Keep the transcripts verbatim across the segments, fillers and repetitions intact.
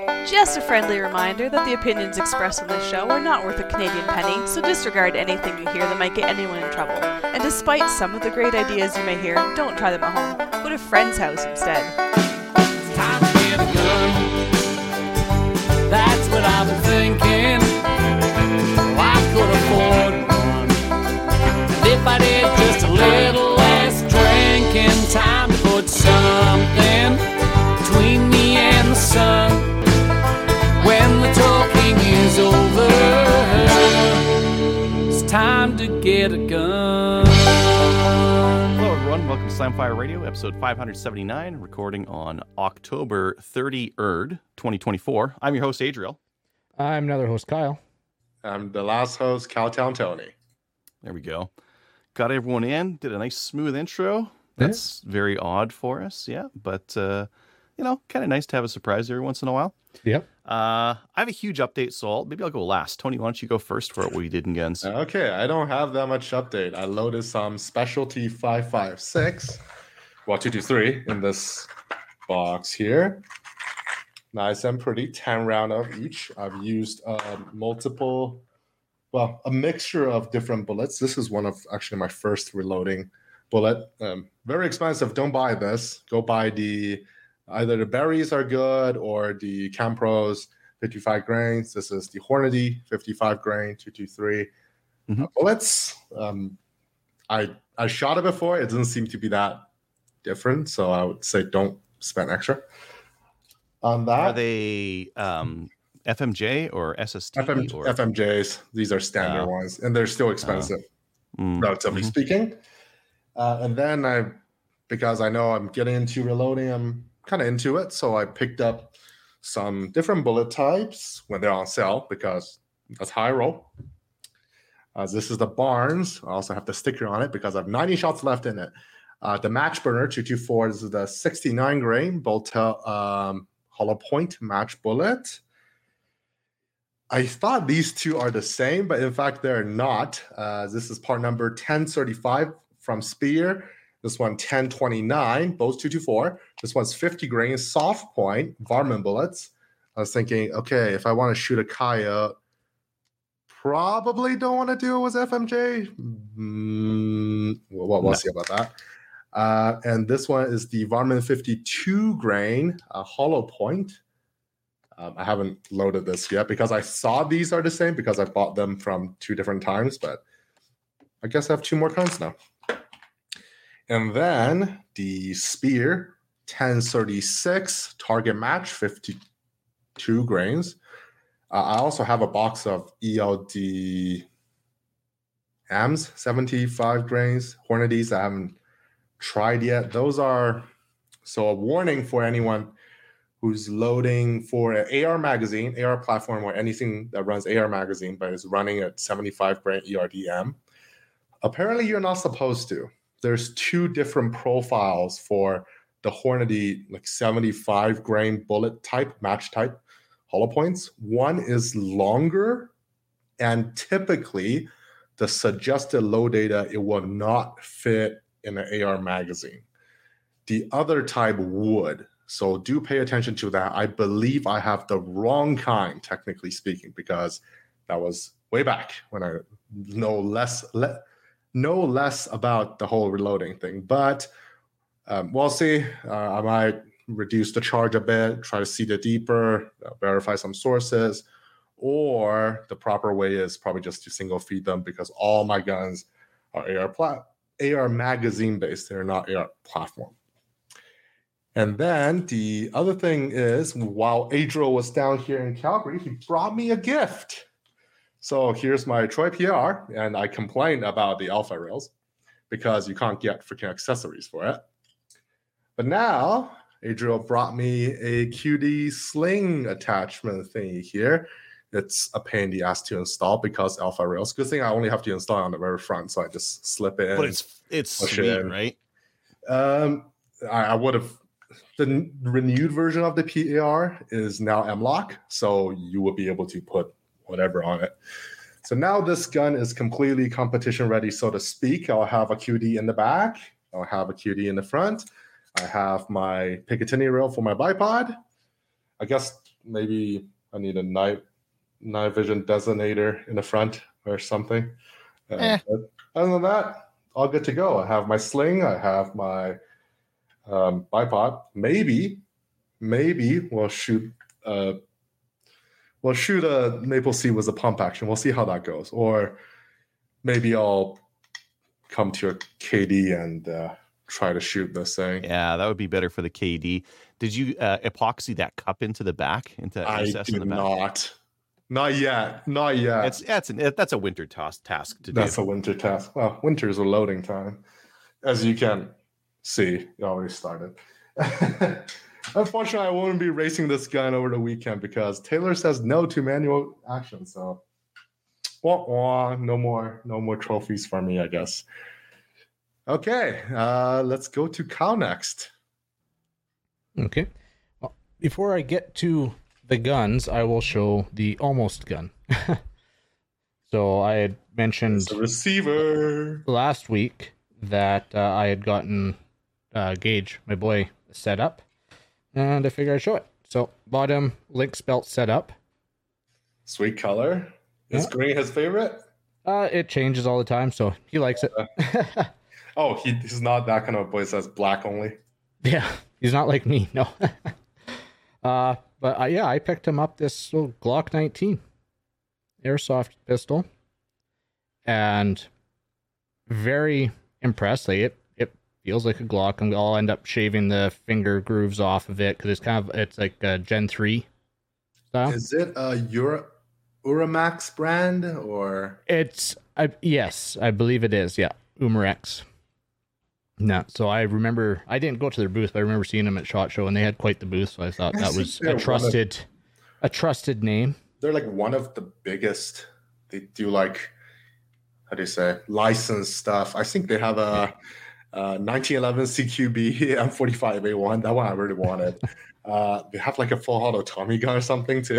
Just a friendly reminder that the opinions expressed on this show are not worth a Canadian penny, so disregard anything you hear that might get anyone in trouble. And despite some of the great ideas you may hear, don't try them at home. Go to a friend's house instead. It's time to get a gun. That's what I've been thinking. Well, I could afford one. And if I did just a little less drinking, time to put something between me and the sun. When the talking is over, it's time to get a gun. Hello everyone, welcome to Slamfire Radio, episode five seventy-nine, recording on October thirtieth, twenty twenty-four. I'm your host, Adriel. I'm another host, Kyle. I'm the last host, Cowtown Tony. There we go. Got everyone in, did a nice smooth intro. That's yeah. very odd for us, yeah, but, uh, you know, kind of nice to have a surprise every once in a while. Yep. Uh, I have a huge update, so I'll, maybe I'll go last. Tony, why don't you go first for what we did in Guns? Okay, I don't have that much update. I loaded some specialty five five six, well, two two three in this box here. Nice and pretty, ten round of each. I've used uh, multiple, well, a mixture of different bullets. This is one of actually my first reloading bullet. Um, very expensive. Don't buy this. Go buy the... Either the berries are good or the Campros fifty-five grains. This is the Hornady fifty-five grain two two three mm-hmm. uh, bullets. Um, I I shot it before. It doesn't seem to be that different, so I would say don't spend extra on that. Are they um, F M J or S S T? F M, or... F M Js. These are standard uh, ones, and they're still expensive, uh, mm, relatively mm-hmm. speaking. Uh, and then I, because I know I'm getting into reloading, I'm kind of into it, so I picked up some different bullet types when they're on sale because that's how I roll. Uh, this is the Barnes. I also have the sticker on it because I have ninety shots left in it. Uh, the Match Burner two two four. This is the sixty-nine grain Boltel um, hollow point match bullet. I thought these two are the same, but in fact they're not. Uh, this is part number ten thirty-five from Speer. This one, ten twenty-nine, both two two four. This one's fifty grain, soft point, Varman bullets. I was thinking, okay, if I want to shoot a coyote, probably don't want to do it with F M J. Mm, well, we'll, we'll no. see about that. Uh, and this one is the Varman fifty-two grain, uh, hollow point. Um, I haven't loaded this yet because I saw these are the same because I bought them from two different times, but I guess I have two more kinds now. And then the Speer ten thirty-six target match fifty-two grains. Uh, I also have a box of E L D A Ms seventy-five grains. Hornadys I haven't tried yet. Those are, so a warning for anyone who's loading for an A R magazine, A R platform, or anything that runs A R magazine but is running at seventy-five grain E R D M. Apparently you're not supposed to. There's two different profiles for the Hornady, like seventy-five grain bullet type, match type, hollow points. One is longer, and typically the suggested load data, it will not fit in an A R magazine. The other type would. So do pay attention to that. I believe I have the wrong kind, technically speaking, because that was way back when I know less... Le- know less about the whole reloading thing, but um, we'll see. Uh, I might reduce the charge a bit, try to seed it deeper, uh, verify some sources, or the proper way is probably just to single feed them because all my guns are A R plat- A R magazine based. They're not A R platform. And then the other thing is, while Adriel was down here in Calgary, he brought me a gift. So here's my Troy P R, and I complained about the alpha rails because you can't get freaking accessories for it. But now, Adriel brought me a Q D sling attachment thingy here. It's a pain in the ass to install because alpha rails. Good thing I only have to install on the very front, so I just slip it in. But it's it's sweet, it right? Um, I, I would have. The renewed version of the P A R is now M-LOK, so you will be able to put whatever on it. So now this gun is completely competition ready, so to speak. I'll have a Q D in the back. I'll have a Q D in the front. I have my Picatinny rail for my bipod. I guess maybe I need a night night vision designator in the front or something. Uh, Eh. But other than that, all good to go. I have my sling. I have my um, bipod. Maybe, maybe we'll shoot. Uh, we'll shoot a Maple Sea with a pump action. We'll see how that goes. Or maybe I'll come to a K D and uh, try to shoot this thing. Yeah, that would be better for the K D. Did you uh, epoxy that cup into the back? Into that I recess in did the back? not. Not yet. Not yet. It's that's an, that's a winter task task to That's do. a winter task. Well, winter is a loading time. As you can see, it already started. Unfortunately, I won't be racing this gun over the weekend because Taylor says no to manual action. So, wah, wah, no more, no more trophies for me, I guess. Okay, uh, let's go to Kyle next. Okay. Well, before I get to the guns, I will show the almost gun. So I had mentioned It's a receiver. last week that uh, I had gotten uh, Gage, my boy, set up, and I figured I'd show it. So bought him Lynx belt set up. Sweet color. Is Yeah. green his favorite? Uh, it changes all the time, so he likes it. Oh, he, he's not that kind of boy that says black only. Yeah, he's not like me, no. uh, but uh, yeah, I picked him up this little Glock nineteen airsoft pistol, and very impressed. Like it, it feels like a Glock. And I'll end up shaving the finger grooves off of it because it's kind of it's like a Gen three style. Is it a Euro, Uramax brand or? It's I yes, I believe it is. Yeah, Umarex. No, so I remember I didn't go to their booth, but I remember seeing them at SHOT Show, and they had quite the booth. So I thought I that think was they're a one of- trusted, a trusted name. They're like one of the biggest. They do like, how do you say, licensed stuff. I think they have a, a nineteen eleven C Q B M forty-five A one. That one I really wanted. uh, they have like a full auto Tommy gun or something too.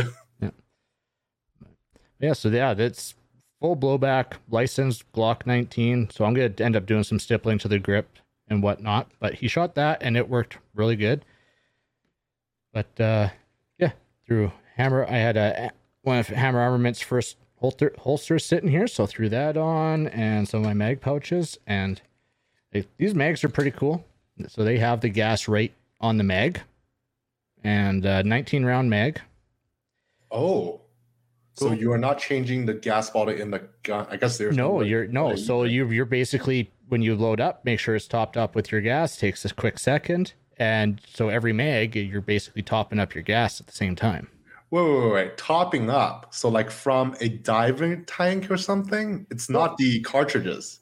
Yeah, so yeah, that's full blowback, licensed Glock nineteen. So I'm gonna end up doing some stippling to the grip and whatnot. But he shot that, and it worked really good. But uh, yeah, through Hammer, I had a one of Hammer Armament's first holster holsters sitting here, so threw that on, and some of my mag pouches, and they, these mags are pretty cool. So they have the gas right on the mag, and uh, nineteen round mag. Oh. So Cool. you are not changing the gas bottle in the gun. I guess there's No, way- you're no. way So you you you're basically when you load up, make sure it's topped up with your gas. Takes a quick second, and so every mag, you're basically topping up your gas at the same time. Wait, wait, wait, wait. Topping up. So like from a diving tank or something? It's not the cartridges.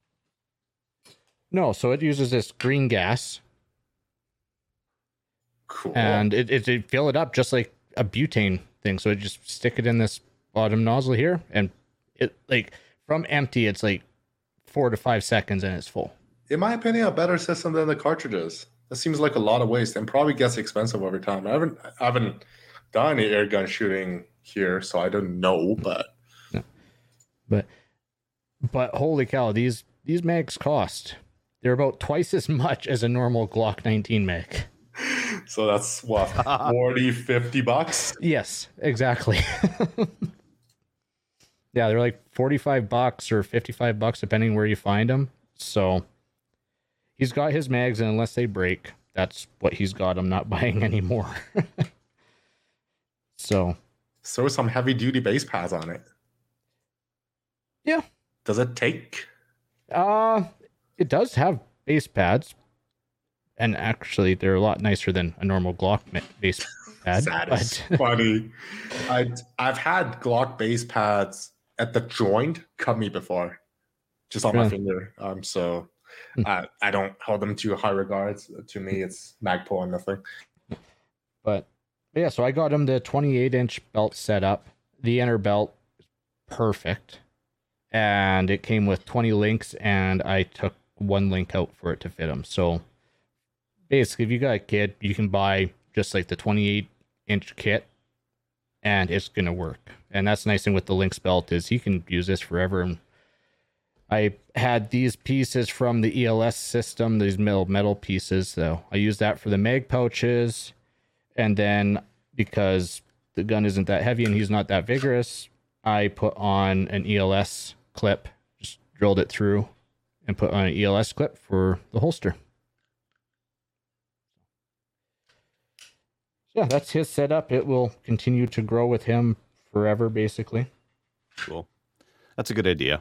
No, so it uses this green gas, Cool. and it it, it fill it up just like a butane thing. So it just stick it in this bottom nozzle here, and it like from empty, it's like four to five seconds, and it's full. in my opinion, a better system than the cartridges. That seems like a lot of waste and probably gets expensive over time. I haven't I haven't done any air gun shooting here, so I don't know, but But but holy cow, these these mags cost. They're about twice as much as a normal Glock nineteen mag. so that's what forty, fifty bucks. Yes, exactly. Yeah, they're like forty-five bucks or fifty-five bucks depending where you find them. So he's got his mags, and unless they break, that's what he's got. I'm not buying any more. So Throw some heavy duty base pads on it. yeah, Does it take? uh, it does have base pads, and actually they're a lot nicer than a normal Glock ma- base pad. That is but- funny. I I've had Glock base pads at the joint cut me before, just on my Really? finger. Um, so Hmm. I I don't hold them to high regards. To me, it's Magpul and nothing. But yeah, so I got him the twenty-eight inch belt set up. The inner belt is perfect. And it came with twenty links, and I took one link out for it to fit him. So basically, if you got a kid, you can buy just like the twenty-eight inch kit, and it's going to work. And that's the nice thing with the links belt is he can use this forever. And I had these pieces from the E L S system, these metal metal pieces. So I used that for the mag pouches. And then because the gun isn't that heavy and he's not that vigorous, I put on an E L S clip, just drilled it through and put on an E L S clip for the holster. Yeah, that's his setup. It will continue to grow with him forever, basically. Cool. That's a good idea.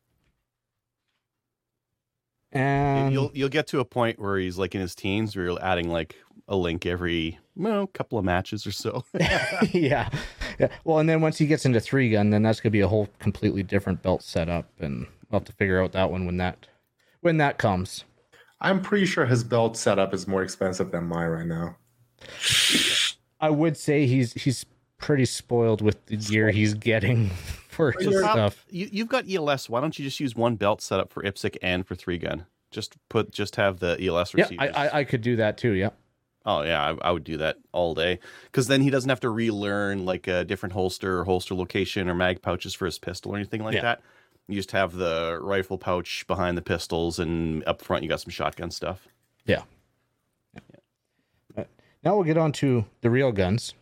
And you'll you'll get to a point where he's like in his teens, where you're adding like a link every well, couple of matches or so. yeah. yeah. Well, and then once he gets into three gun, then that's gonna be a whole completely different belt setup, and we'll have to figure out that one when that when that comes. I'm pretty sure his belt setup is more expensive than mine right now. I would say he's he's pretty spoiled with the gear he's getting for his stuff. You, you've got E L S. Why don't you just use one belt setup for I P S C and for three gun? Just put, just have the E L S Yeah, receivers. I, I I could do that too. Yeah. Oh yeah, I, I would do that all day, because then he doesn't have to relearn like a different holster or holster location or mag pouches for his pistol or anything like Yeah. that. You just have the rifle pouch behind the pistols, and up front you got some shotgun stuff. Yeah. yeah. Now we'll get on to the real guns.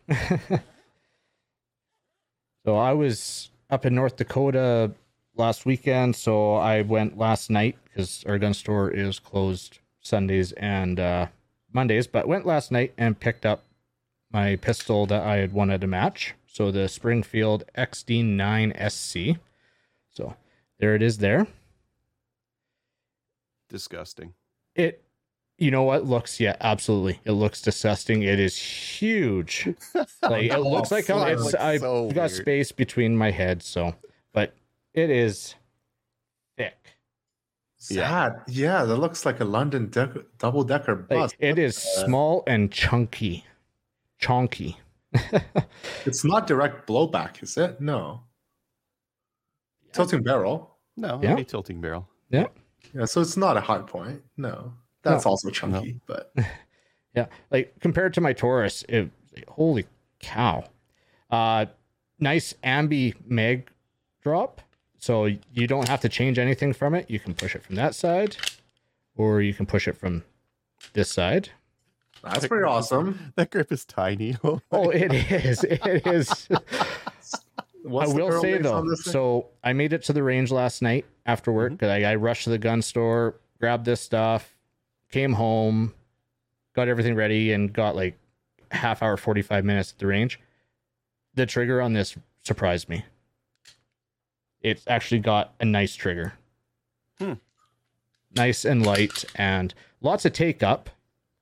So I was up in North Dakota last weekend, so I went last night because our gun store is closed Sundays and uh, Mondays, but went last night and picked up my pistol that I had wanted to match. So the Springfield X D nine S C. So there it is there. Disgusting. It, you know what, looks, yeah, absolutely. It looks disgusting. It is huge. Like it looks like so- it's, looks I've so got weird. space between my head, so, but it is thick. Sad. Yeah, that looks like a London dec- double decker bus. Like, it is small and chunky. Chonky. It's not direct blowback, is it? No. Tilting barrel. No, Yeah. it'd be tilting barrel. Yeah. Yeah, so it's not a hard point. No. That's No. also chunky, but Yeah. Like compared to my Taurus, it, holy cow. Uh, nice ambi mag drop. So you don't have to change anything from it. You can push it from that side, or you can push it from this side. that's pretty awesome. That grip is tiny. Oh, it is. It is. What's I the will barrel say mix though, on this thing? so I made it to the range last night after work. Mhm. I, I rushed to the gun store, grabbed this stuff, came home, got everything ready, and got like half hour, forty-five minutes at the range. The trigger on this surprised me. It's actually got a nice trigger. Hmm. Nice and light, and lots of take up.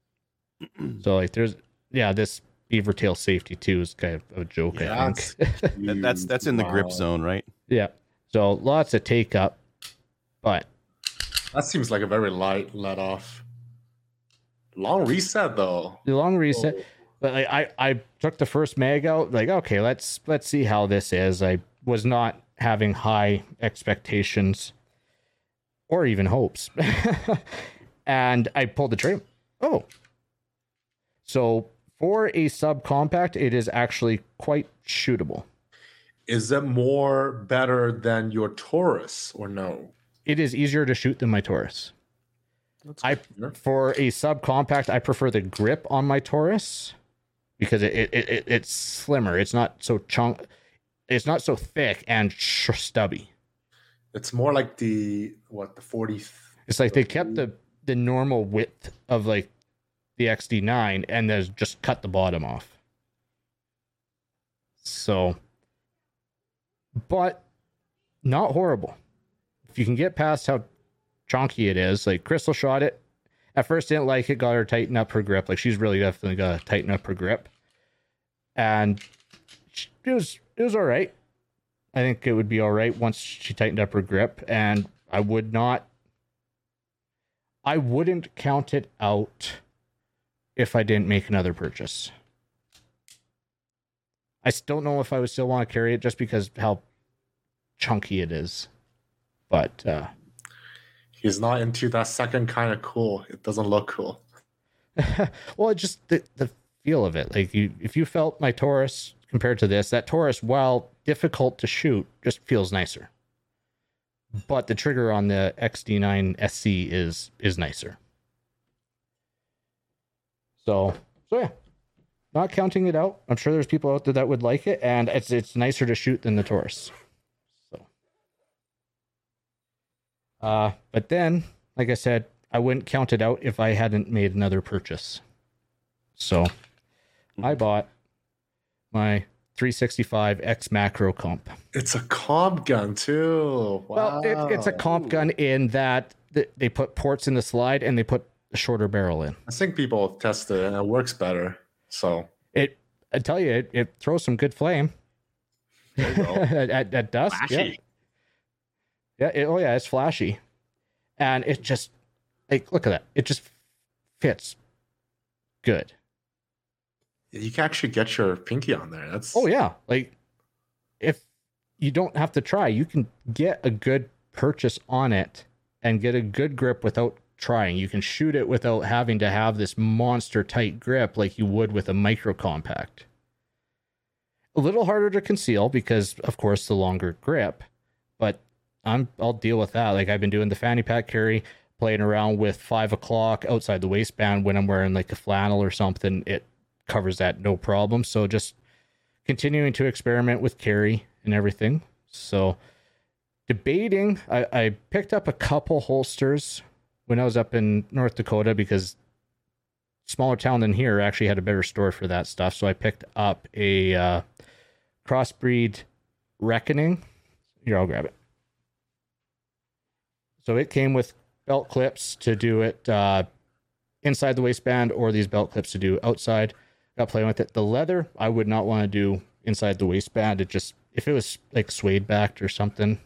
So like there's, yeah, this beaver tail safety too is kind of a joke, Yeah, I think. That- that's that's in the grip Wow. zone, right? Yeah. So lots of take up, but That seems like a very light let off. Long reset though. the long reset. Oh. But like, I I took the first mag out. Like, okay, let's let's see how this is. I was not having high expectations or even hopes, and I pulled the trigger. Oh, so for a subcompact, it is actually quite shootable. Is it more better than your Taurus or no? It is easier to shoot than my Taurus. That's I good to hear. For a subcompact, I prefer the grip on my Taurus because it, it, it it's slimmer. It's not so chunk. It's not so thick and sh- stubby. It's more like the what the forty. It's like they kept the the normal width of like the X D nine and then just cut the bottom off. So, but not horrible. If you can get past how chonky it is, like Crystal shot it. At first didn't like it, got her to tighten up her grip. Like she's really definitely got to tighten up her grip. And it was it was all right. I think it would be all right once she tightened up her grip, and I would not I wouldn't count it out if I didn't make another purchase. I still don't know if I would still want to carry it just because how chunky it is. But uh He's not into that second kind of cool. It doesn't look cool. well, it just the, the feel of it. Like you, if you felt my Taurus compared to this, that Taurus, while difficult to shoot, just feels nicer. But the trigger on the X D nine S C is is nicer. So so yeah, not counting it out. I'm sure there's people out there that would like it, and it's it's nicer to shoot than the Taurus. So, uh, but then, like I said, I wouldn't count it out if I hadn't made another purchase. So, I bought my three sixty-five X Macro comp. It's a comp gun too. Wow. Well, it, it's a comp gun in that th- they put ports in the slide and they put a shorter barrel in. I think people have tested it and it works better. So it, I tell you, it, it throws some good flame. There you go. at, at, at dusk. Flashy. Yeah. yeah it, oh yeah, it's flashy, and it just like look at that. It just fits good. You can actually get your pinky on there. That's oh yeah. Like if you don't have to try, you can get a good purchase on it and get a good grip without trying. You can shoot it without having to have this monster tight grip like you would with a micro compact. A little harder to conceal because of course the longer grip, but I'm I'll deal with that. Like I've been doing the fanny pack carry, playing around with five o'clock outside the waistband when I'm wearing like a flannel or something. It covers that no problem. So just continuing to experiment with carry and everything. So debating, I, I picked up a couple holsters when I was up in North Dakota because smaller town than here actually had a better store for that stuff. So I picked up a uh, Crossbreed Reckoning. Here, I'll grab it. So it came with belt clips to do it uh, inside the waistband or these belt clips to do outside. Got playing with it. The leather, I would not want to do inside the waistband. It just, if it was like suede backed or something,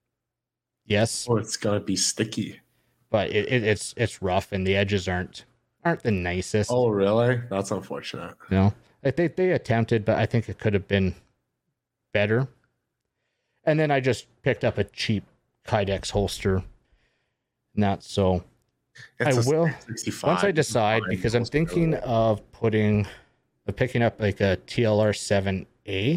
yes. Or it's gonna be sticky. But it, it, it's it's rough and the edges aren't aren't the nicest. Oh, really? That's unfortunate. You know, like they they attempted, but I think it could have been better. And then I just picked up a cheap Kydex holster. Not so. It's I will sixty-five. once I decide because I'm thinking of putting. Of picking up like a T L R seven A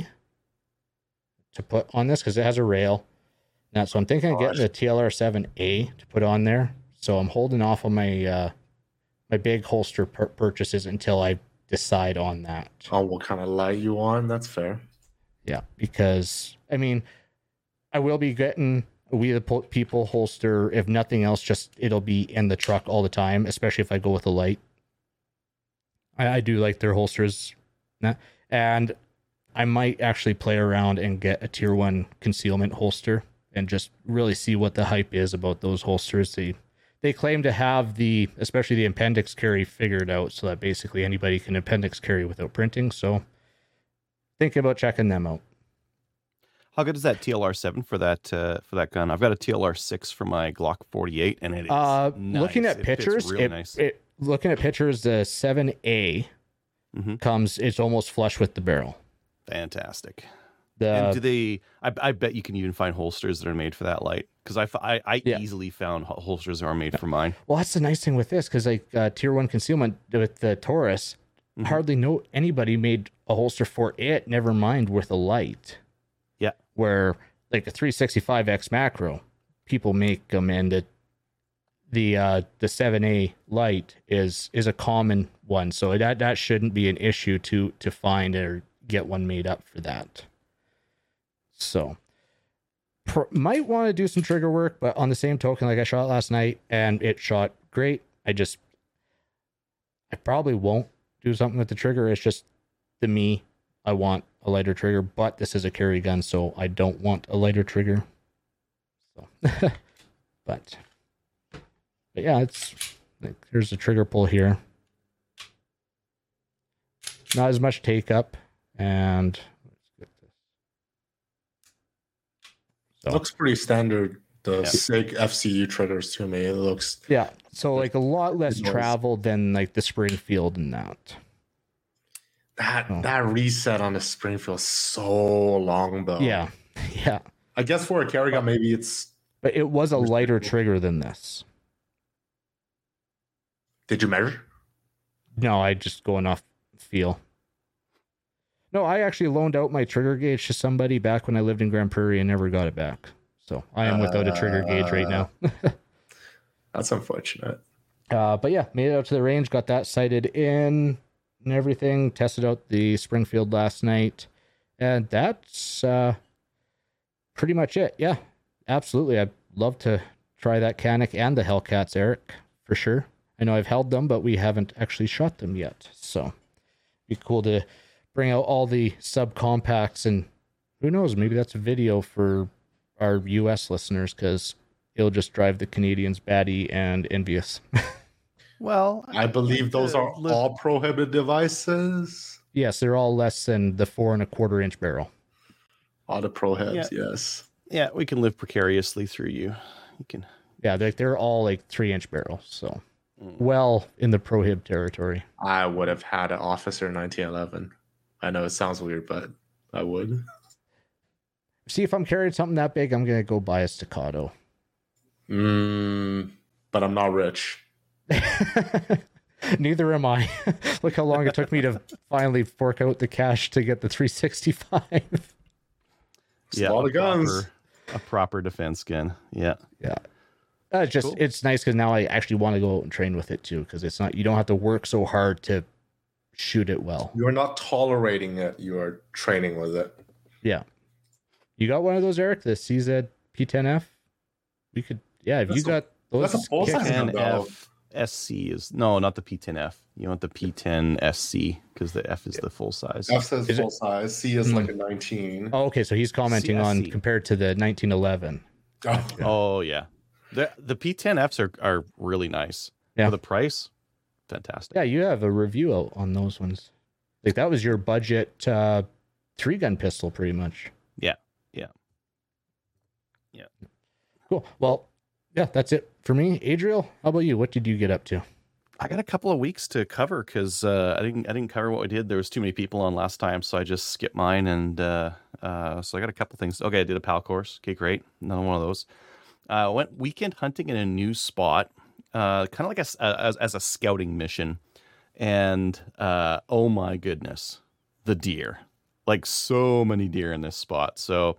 to put on this because it has a rail. Now, so I'm thinking of getting the T L R seven A to put on there. So I'm holding off on my uh, my big holster pur- purchases until I decide on that. Oh, what kind of light you want? That's fair. Yeah, because I mean, I will be getting a We the People holster. If nothing else, just it'll be in the truck all the time, especially if I go with a light. I, I do like their holsters, and I might actually play around and get a tier one concealment holster and just really see what the hype is about those holsters. They they claim to have the, especially the appendix carry figured out, so that basically anybody can appendix carry without printing. So thinking about checking them out. How good is that T L R seven for that uh, for that gun? I've got a T L R six for my Glock forty-eight, and it is uh, nice. Looking at it pictures, real it, nice. it looking at pictures, the seven A mm-hmm. comes. It's almost flush with the barrel. Fantastic. The, and do they? I, I bet you can even find holsters that are made for that light because I, I, I yeah. easily found holsters that are made yeah. for mine. Well, that's the nice thing with this because like uh, tier one concealment with the Taurus, mm-hmm. hardly know anybody made a holster for it. Never mind with a light. Yeah, where like a three sixty-five X Macro, people make them, and the the uh, the seven A light is is a common one, so that that shouldn't be an issue to to find or get one made up for that. So pr- might want to do some trigger work, but on the same token, like I shot last night and it shot great. I just I probably won't do something with the trigger. It's just the me. I want a lighter trigger, but this is a carry gun, so I don't want a lighter trigger. So, but, but yeah, it's like here's the trigger pull here. Not as much take up, and let's get this. So, it looks pretty standard. The yeah. SIG F C U triggers to me. It looks yeah. So like a lot less travel than like the Springfield and that. That oh. that reset on the Springfield is so long though. Yeah, yeah. I guess for a carry gun, maybe it's. But it was a lighter trigger than this. Did you measure? No, I just going off feel. No, I actually loaned out my trigger gauge to somebody back when I lived in Grand Prairie and never got it back. So I am without a trigger gauge right now. That's unfortunate. Uh, but yeah, made it out to the range, got that sighted in and everything. Tested out the Springfield last night, and that's uh, pretty much it. Yeah, absolutely. I'd love to try that Canik and the Hellcats, Eric, for sure. I know I've held them, but we haven't actually shot them yet. So it'd be cool to bring out all the subcompacts, and who knows, maybe that's a video for our U S listeners, because it'll just drive the Canadians batty and envious. Well, I believe those are all prohibited devices. Yes, they're all less than the four and a quarter inch barrel. All the prohibs, Yeah. yes. Yeah, we can live precariously through you. You can. Yeah, they're, they're all like three inch barrels. So Mm. well in the prohib territory. I would have had an Officer nineteen eleven. I know it sounds weird, but I would. See, if I'm carrying something that big, I'm going to go buy a Staccato. Mm, but I'm not rich. Neither am I. Look how long it took me to finally fork out the cash to get the three sixty-five. It's a lot of guns. Proper, a proper defense gun. Yeah. Yeah. Uh, it's just, Cool. it's nice because now I actually want to go out and train with it too, because it's not, you don't have to work so hard to shoot it well. You're not tolerating it, you are training with it. Yeah. You got one of those, Eric? The C Z P ten F? We could, yeah, if That's you a- got those. that's a full kicks- size gun. P ten F S C is no, not the P ten F. You want the P ten S C because the F is the full size. F says Is it- full size. C is Hmm. like a nineteen. Oh, okay. So he's commenting on C S C. compared to the nineteen eleven. Oh, Oh yeah, the the P ten Fs are are really nice. Yeah. For the price, fantastic. Yeah, you have a review out on those ones. Like that was your budget uh, three gun pistol, pretty much. Yeah, yeah, yeah. Cool. Well, yeah, that's it for me. Adriel, how about you? What did you get up to? I got a couple of weeks to cover because uh, I didn't I didn't cover what we did. There was too many people on last time, so I just skipped mine. And uh, uh, so I got a couple things. Okay, I did a PAL course. Okay, great. Another one of those. Uh, went weekend hunting in a new spot, uh, kind of like a, s- a- as, as a scouting mission. And uh, oh my goodness, the deer! Like so many deer in this spot. So,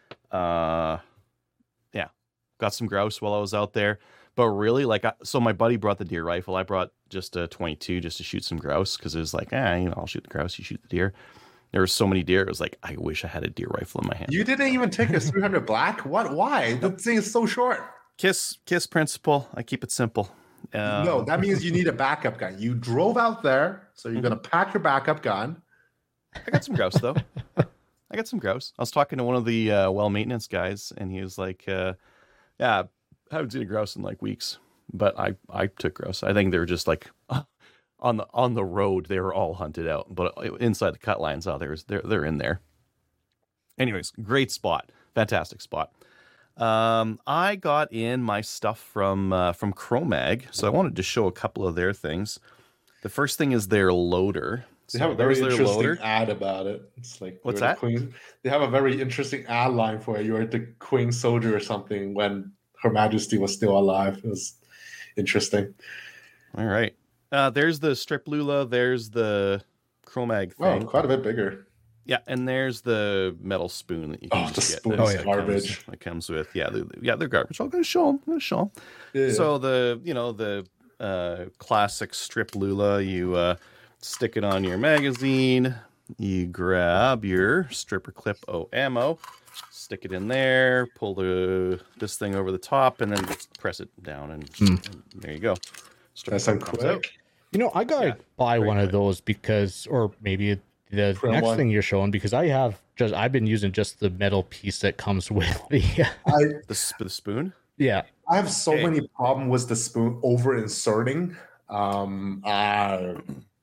uh, yeah, got some grouse while I was out there. But really, like, I, so my buddy brought the deer rifle. I brought just a twenty-two just to shoot some grouse because it was like, ah, you know, I'll shoot the grouse, you shoot the deer. There were so many deer. It was like, I wish I had a deer rifle in my hand. you didn't even take a three hundred black? What? Why? That thing is so short. Kiss, kiss principle. I keep it simple. Um, No, that means you need a backup gun. You drove out there, so you're going to pack your backup gun. I got some grouse though. I got some grouse. I was talking to one of the uh, well maintenance guys, and he was like, uh, "Yeah, I haven't seen a grouse in like weeks." But I, I took grouse. I think they were just like on the on the road. They were all hunted out, but inside the cut lines, oh, there's they're they're in there. Anyways, great spot, fantastic spot. Um, I got in my stuff from uh, from Chromag, so I wanted to show a couple of their things. The first thing is their loader. They So have a very there's their interesting loader. ad about it. It's like What's you're the that? Queen, they have a very interesting ad line for it. You're the Queen Soldier or something when Her Majesty was still alive. It was interesting. All right. Uh, there's the strip Lula. There's the Chromag Oh, thing. quite a bit bigger. Yeah, and there's the metal spoon that you can Oh, the just get. spoon that- is that garbage. Comes, that comes with yeah, they're, yeah, they're garbage. I'm gonna show them. I'm gonna show them. Yeah. So the you know the uh, classic strip Lula, you uh, stick it on your magazine. You grab your stripper clip O ammo, stick it in there, pull the this thing over the top, and then just press it down, and, Hmm. and there you go. Stripper That's some clip comes out. quick. You know, I gotta Yeah, buy very one of quick. those because, or maybe the Print next one. thing you're showing, because I have just, I've been using just the metal piece that comes with the, I The, sp- the spoon. yeah. I have so Okay. many problems with the spoon over inserting. Um, I,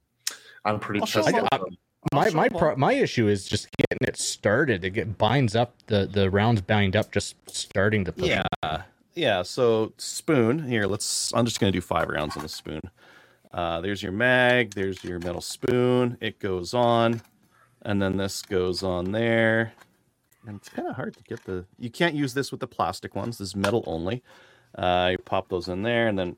I'm pretty I'll show pissed. them. off. My Also, my well- pro- my issue is just getting it started. It get binds up the the rounds bind up just starting to push. Yeah, yeah. So spoon here. Let's. I'm just gonna do five rounds on the spoon. Uh, there's your mag. There's your metal spoon. It goes on, and then this goes on there. And it's kind of hard to get the. You can't use this with the plastic ones. This is metal only. Uh, you pop those in there, and then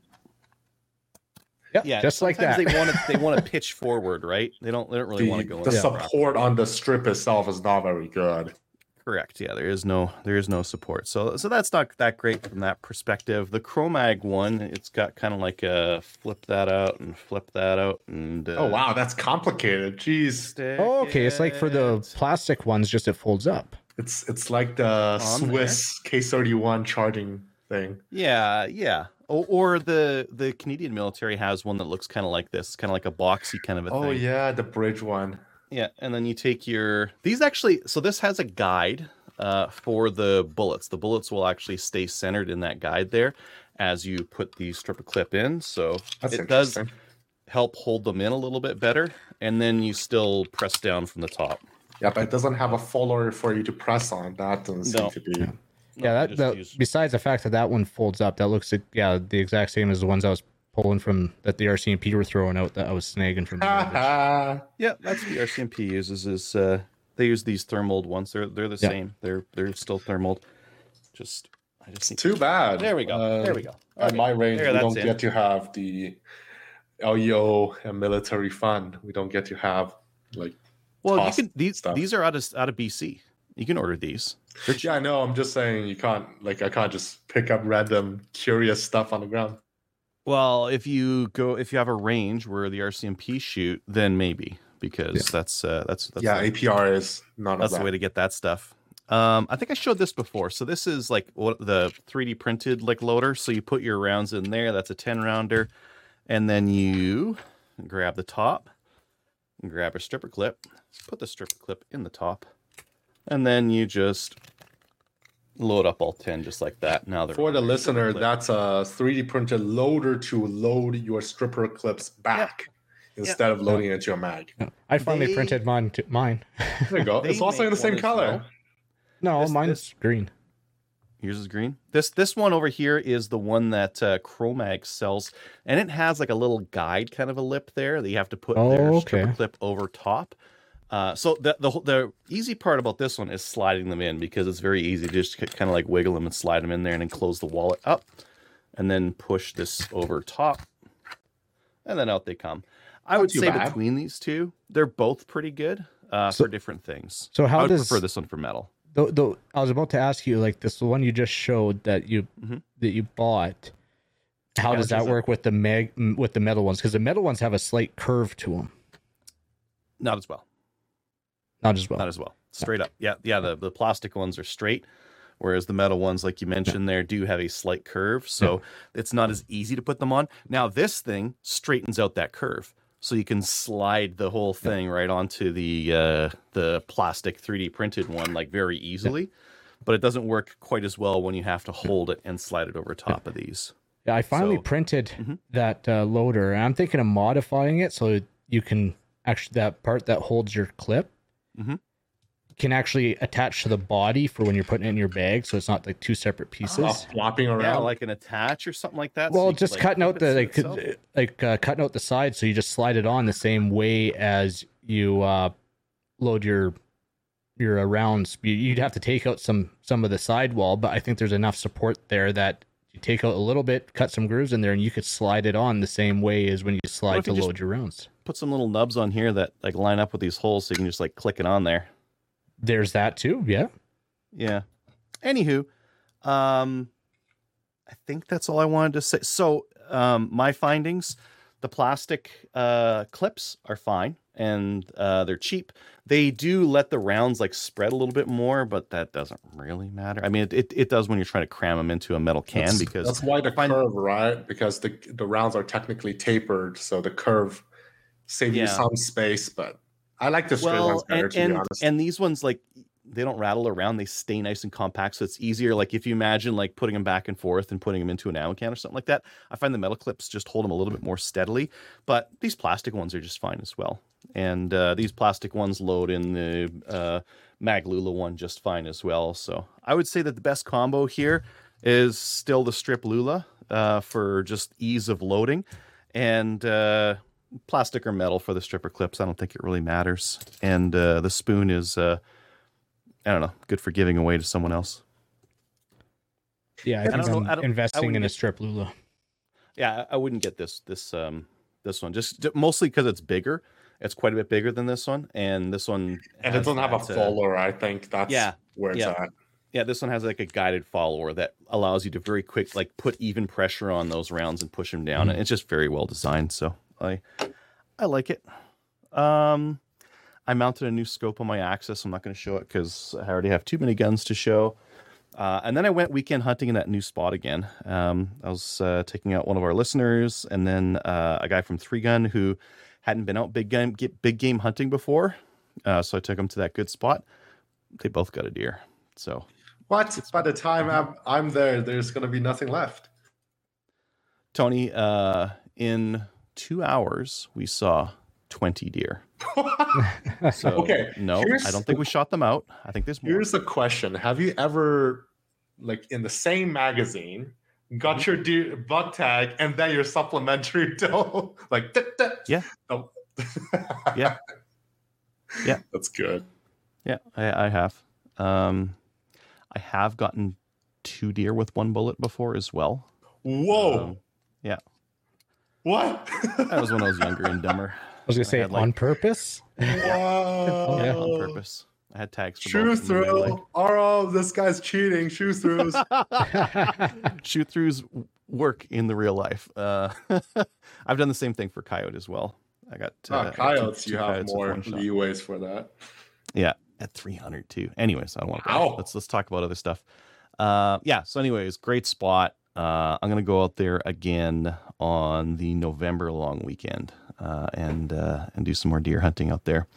Yep, yeah, just like sometimes that. They want to. They want to pitch forward, right? They don't. They don't really The, want to go in. the there. support on the strip itself is not very good. Correct. Yeah, there is no there is no support. So so that's not that great from that perspective. The Chromag one, it's got kind of like a flip that out and flip that out and uh, oh wow, that's complicated. Jeez. Oh, okay. It's like for the plastic ones, just it folds up. It's it's like the Swiss K thirty-one charging thing. Yeah, yeah. Or, or the the Canadian military has one that looks kind of like this, kind of like a boxy kind of a oh, thing. Oh yeah, the bridge one. Yeah, and then you take your these actually. So this has a guide uh, for the bullets. The bullets will actually stay centered in that guide there as you put the stripper clip in. So That's it does help hold them in a little bit better, and then you still press down from the top. Yeah, but it doesn't have a follower for you to press on. That doesn't No. seem to be. Yeah, yeah that, that use... besides the fact that that one folds up, that looks yeah the exact same as the ones I was pulling from that the R C M P were throwing out that I was snagging from. Yeah, that's what the R C M P uses. Is uh, they use these thermal ones? They're they're the yeah. same. They're they're still thermal. Just I just too bad. There we go. Uh, there we go. Okay. At my range, there, we don't in. get to have the L E O and military fund. We don't get to have like. Well, you can these stuff. These are out of out of B C. You can order these. Yeah, I know. I'm just saying you can't like I can't just pick up random curious stuff on the ground. Well, if you go, if you have a range where the R C M P shoot, then maybe because yeah. that's uh, that's that's yeah, the, A P R is not. That's that. the way to get that stuff. Um, I think I showed this before. So this is like what the three D printed like loader. So you put your rounds in there. That's a ten rounder, and then you grab the top, and grab a stripper clip, put the stripper clip in the top, and then you just load up all ten just like that. Now they're for the listener, that's a three D printed loader to load your stripper clips back yeah. instead yeah. of loading it into a mag. Yeah. I finally they... printed mine. To, mine. There you go. It's also in the same color. Well. No, this, mine's this... green. Yours is green. This this one over here is the one that uh, Chromag sells, and it has like a little guide kind of a lip there that you have to put oh, their okay. stripper clip over top. Uh, so the, the the easy part about this one is sliding them in because it's very easy to just kind of like wiggle them and slide them in there and then close the wallet up and then push this over top and then out they come. I Not would say bad. between these two, they're both pretty good uh, so, for different things. So how I would does prefer this one for metal? The, the, I was about to ask you, like this one you just showed that you mm-hmm. that you bought. How yeah, does that work a, with the mag with the metal ones? Because the metal ones have a slight curve to them. Not as well. Not as well. Not as well. Straight up. Yeah, yeah. The, the plastic ones are straight, whereas the metal ones, like you mentioned, yeah. there do have a slight curve, so yeah. it's not as easy to put them on. Now this thing straightens out that curve, so you can slide the whole thing yeah. right onto the uh, the plastic three D printed one like very easily. Yeah. But it doesn't work quite as well when you have to hold it and slide it over top yeah. of these. Yeah, I finally so, printed mm-hmm. that uh, loader, and I'm thinking of modifying it so you can actually that part that holds your clip. Mm-hmm. Can actually attach to the body for when you're putting it in your bag, so it's not like two separate pieces. Oh, flopping around, yeah, like an attach or something like that. Well, so just could, like, cutting out the like, like uh, cutting out the side, so you just slide it on the same way as you uh, load your your uh, rounds. You'd have to take out some some of the sidewall, but I think there's enough support there that you take out a little bit, cut some grooves in there, and you could slide it on the same way as when you slide to you load your rounds. Put some little nubs on here that like line up with these holes, so you can just like click it on there. There's that too, yeah. Yeah. Anywho, um, I think that's all I wanted to say. So, um, my findings: the plastic uh, clips are fine and uh, they're cheap. They do let the rounds like spread a little bit more, but that doesn't really matter. I mean, it it, it does when you're trying to cram them into a metal can, that's, because that's why the find... curve, right? Because the the rounds are technically tapered, so the curve saves yeah. you some space, but. I like the straight well, ones better, and, to and, be honest. And these ones, like, they don't rattle around. They stay nice and compact, so it's easier. Like, if you imagine, like, putting them back and forth and putting them into an ammo can or something like that, I find the metal clips just hold them a little bit more steadily. But these plastic ones are just fine as well. And uh, these plastic ones load in the uh, Maglula one just fine as well. So I would say that the best combo here is still the Strip Lula uh, for just ease of loading. And... Uh, plastic or metal for the stripper clips. I don't think it really matters. And uh, the spoon is, uh, I don't know, good for giving away to someone else. Yeah, I, I think I'm know, I investing in a Strip Lula. Yeah, I wouldn't get this this um this one just mostly because it's bigger It's quite a bit bigger than this one, and this one and it doesn't have a that, uh, follower. I think that's yeah, where it's yeah. at. Yeah, this one has like a guided follower that allows you to very quick, like put even pressure on those rounds and push them down. Mm-hmm. And it's just very well designed. So I, I like it. Um, I mounted a new scope on my Axis. I'm not going to show it because I already have too many guns to show. Uh, and then I went weekend hunting in that new spot again. Um, I was uh, taking out one of our listeners, and then uh, a guy from Three Gun who hadn't been out big game big game hunting before. Uh, so I took him to that good spot. They both got a deer. So. What? By the time I'm I'm there, there's going to be nothing left. Tony, uh, in two hours, we saw twenty deer. So, okay. No, I don't think we shot them out. I think there's more. Here's the question. Have you ever, like in the same magazine, got mm-hmm. your deer buck tag and then your supplementary doe? Like, da, da. Yeah. Oh. yeah. Yeah. That's good. Yeah, I, I have. Um, I have gotten two deer with one bullet before as well. Whoa. Um, yeah. What? That was when I was younger and dumber. I was going to say, like, on purpose? Whoa. Yeah, on purpose. I had tags for Shoe both. through. Oh, this guy's cheating. Shoe throughs. Shoe throughs work in the real life. Uh, I've done the same thing for coyote as well. I got uh, oh, coyotes. Two, two you have coyotes more leeways for that. Yeah, at three hundred too. Anyways, I don't want to. Wow. Let's let's talk about other stuff. Uh, yeah. So, anyways, great spot. Uh, I'm gonna go out there again on the November long weekend uh, and uh, and do some more deer hunting out there.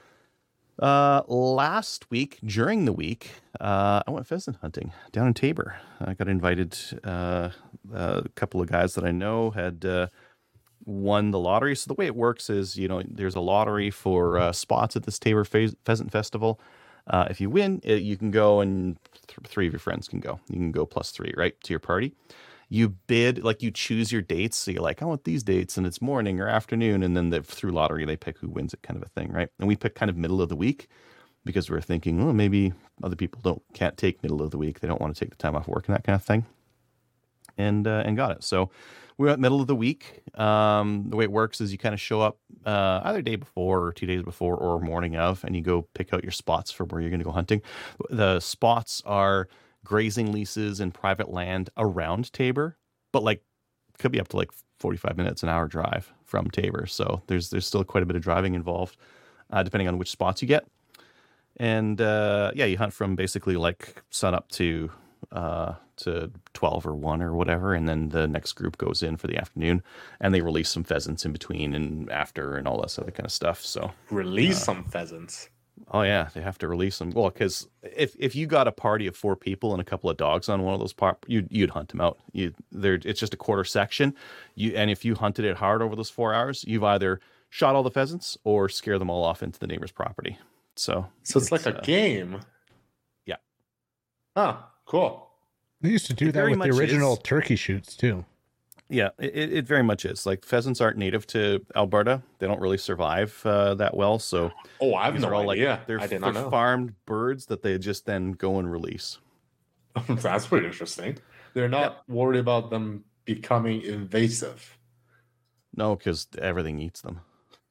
Uh, last week during the week, uh, I went pheasant hunting down in Tabor. I got invited. Uh, a couple of guys that I know had. Uh, won the lottery. So the way it works is, you know, there's a lottery for uh, spots at this Tabor Fe- Pheasant Festival. Uh, if you win, it, you can go and th- three of your friends can go. You can go plus three, right, to your party. You bid, like you choose your dates. So you're like, I want these dates and it's morning or afternoon. And then the, through lottery, they pick who wins it kind of a thing, right? And we pick kind of middle of the week because we're thinking, well, maybe other people don't can't take middle of the week. They don't want to take the time off work and that kind of thing. And, uh, and got it. So we went middle of the week. Um, the way it works is you kind of show up uh, either day before or two days before or morning of, and you go pick out your spots for where you're going to go hunting. The spots are grazing leases and private land around Tabor, but like could be up to like forty-five minutes, an hour drive from Tabor. So there's there's still quite a bit of driving involved, uh, depending on which spots you get. And uh, yeah, you hunt from basically like sun up to uh to twelve or one or whatever, and then the next group goes in for the afternoon and they release some pheasants in between and after and all this other kind of stuff. So release uh, some pheasants. Oh yeah, they have to release them. Well, because if if you got a party of four people and a couple of dogs on one of those pop, you'd you'd hunt them out. You there, it's just a quarter section. You and if you hunted it hard over those four hours, you've either shot all the pheasants or scare them all off into the neighbor's property. So so it's, it's like a uh, game. Yeah. Oh, cool. They used to do it that with the original is. turkey shoots too. Yeah, it, it very much is. Like pheasants aren't native to Alberta; they don't really survive uh, that well. So, oh, I have no all idea. Like, they're, I did they're not know. farmed birds that they just then go and release. That's pretty interesting. They're not yeah. worried about them becoming invasive. No, because everything eats them.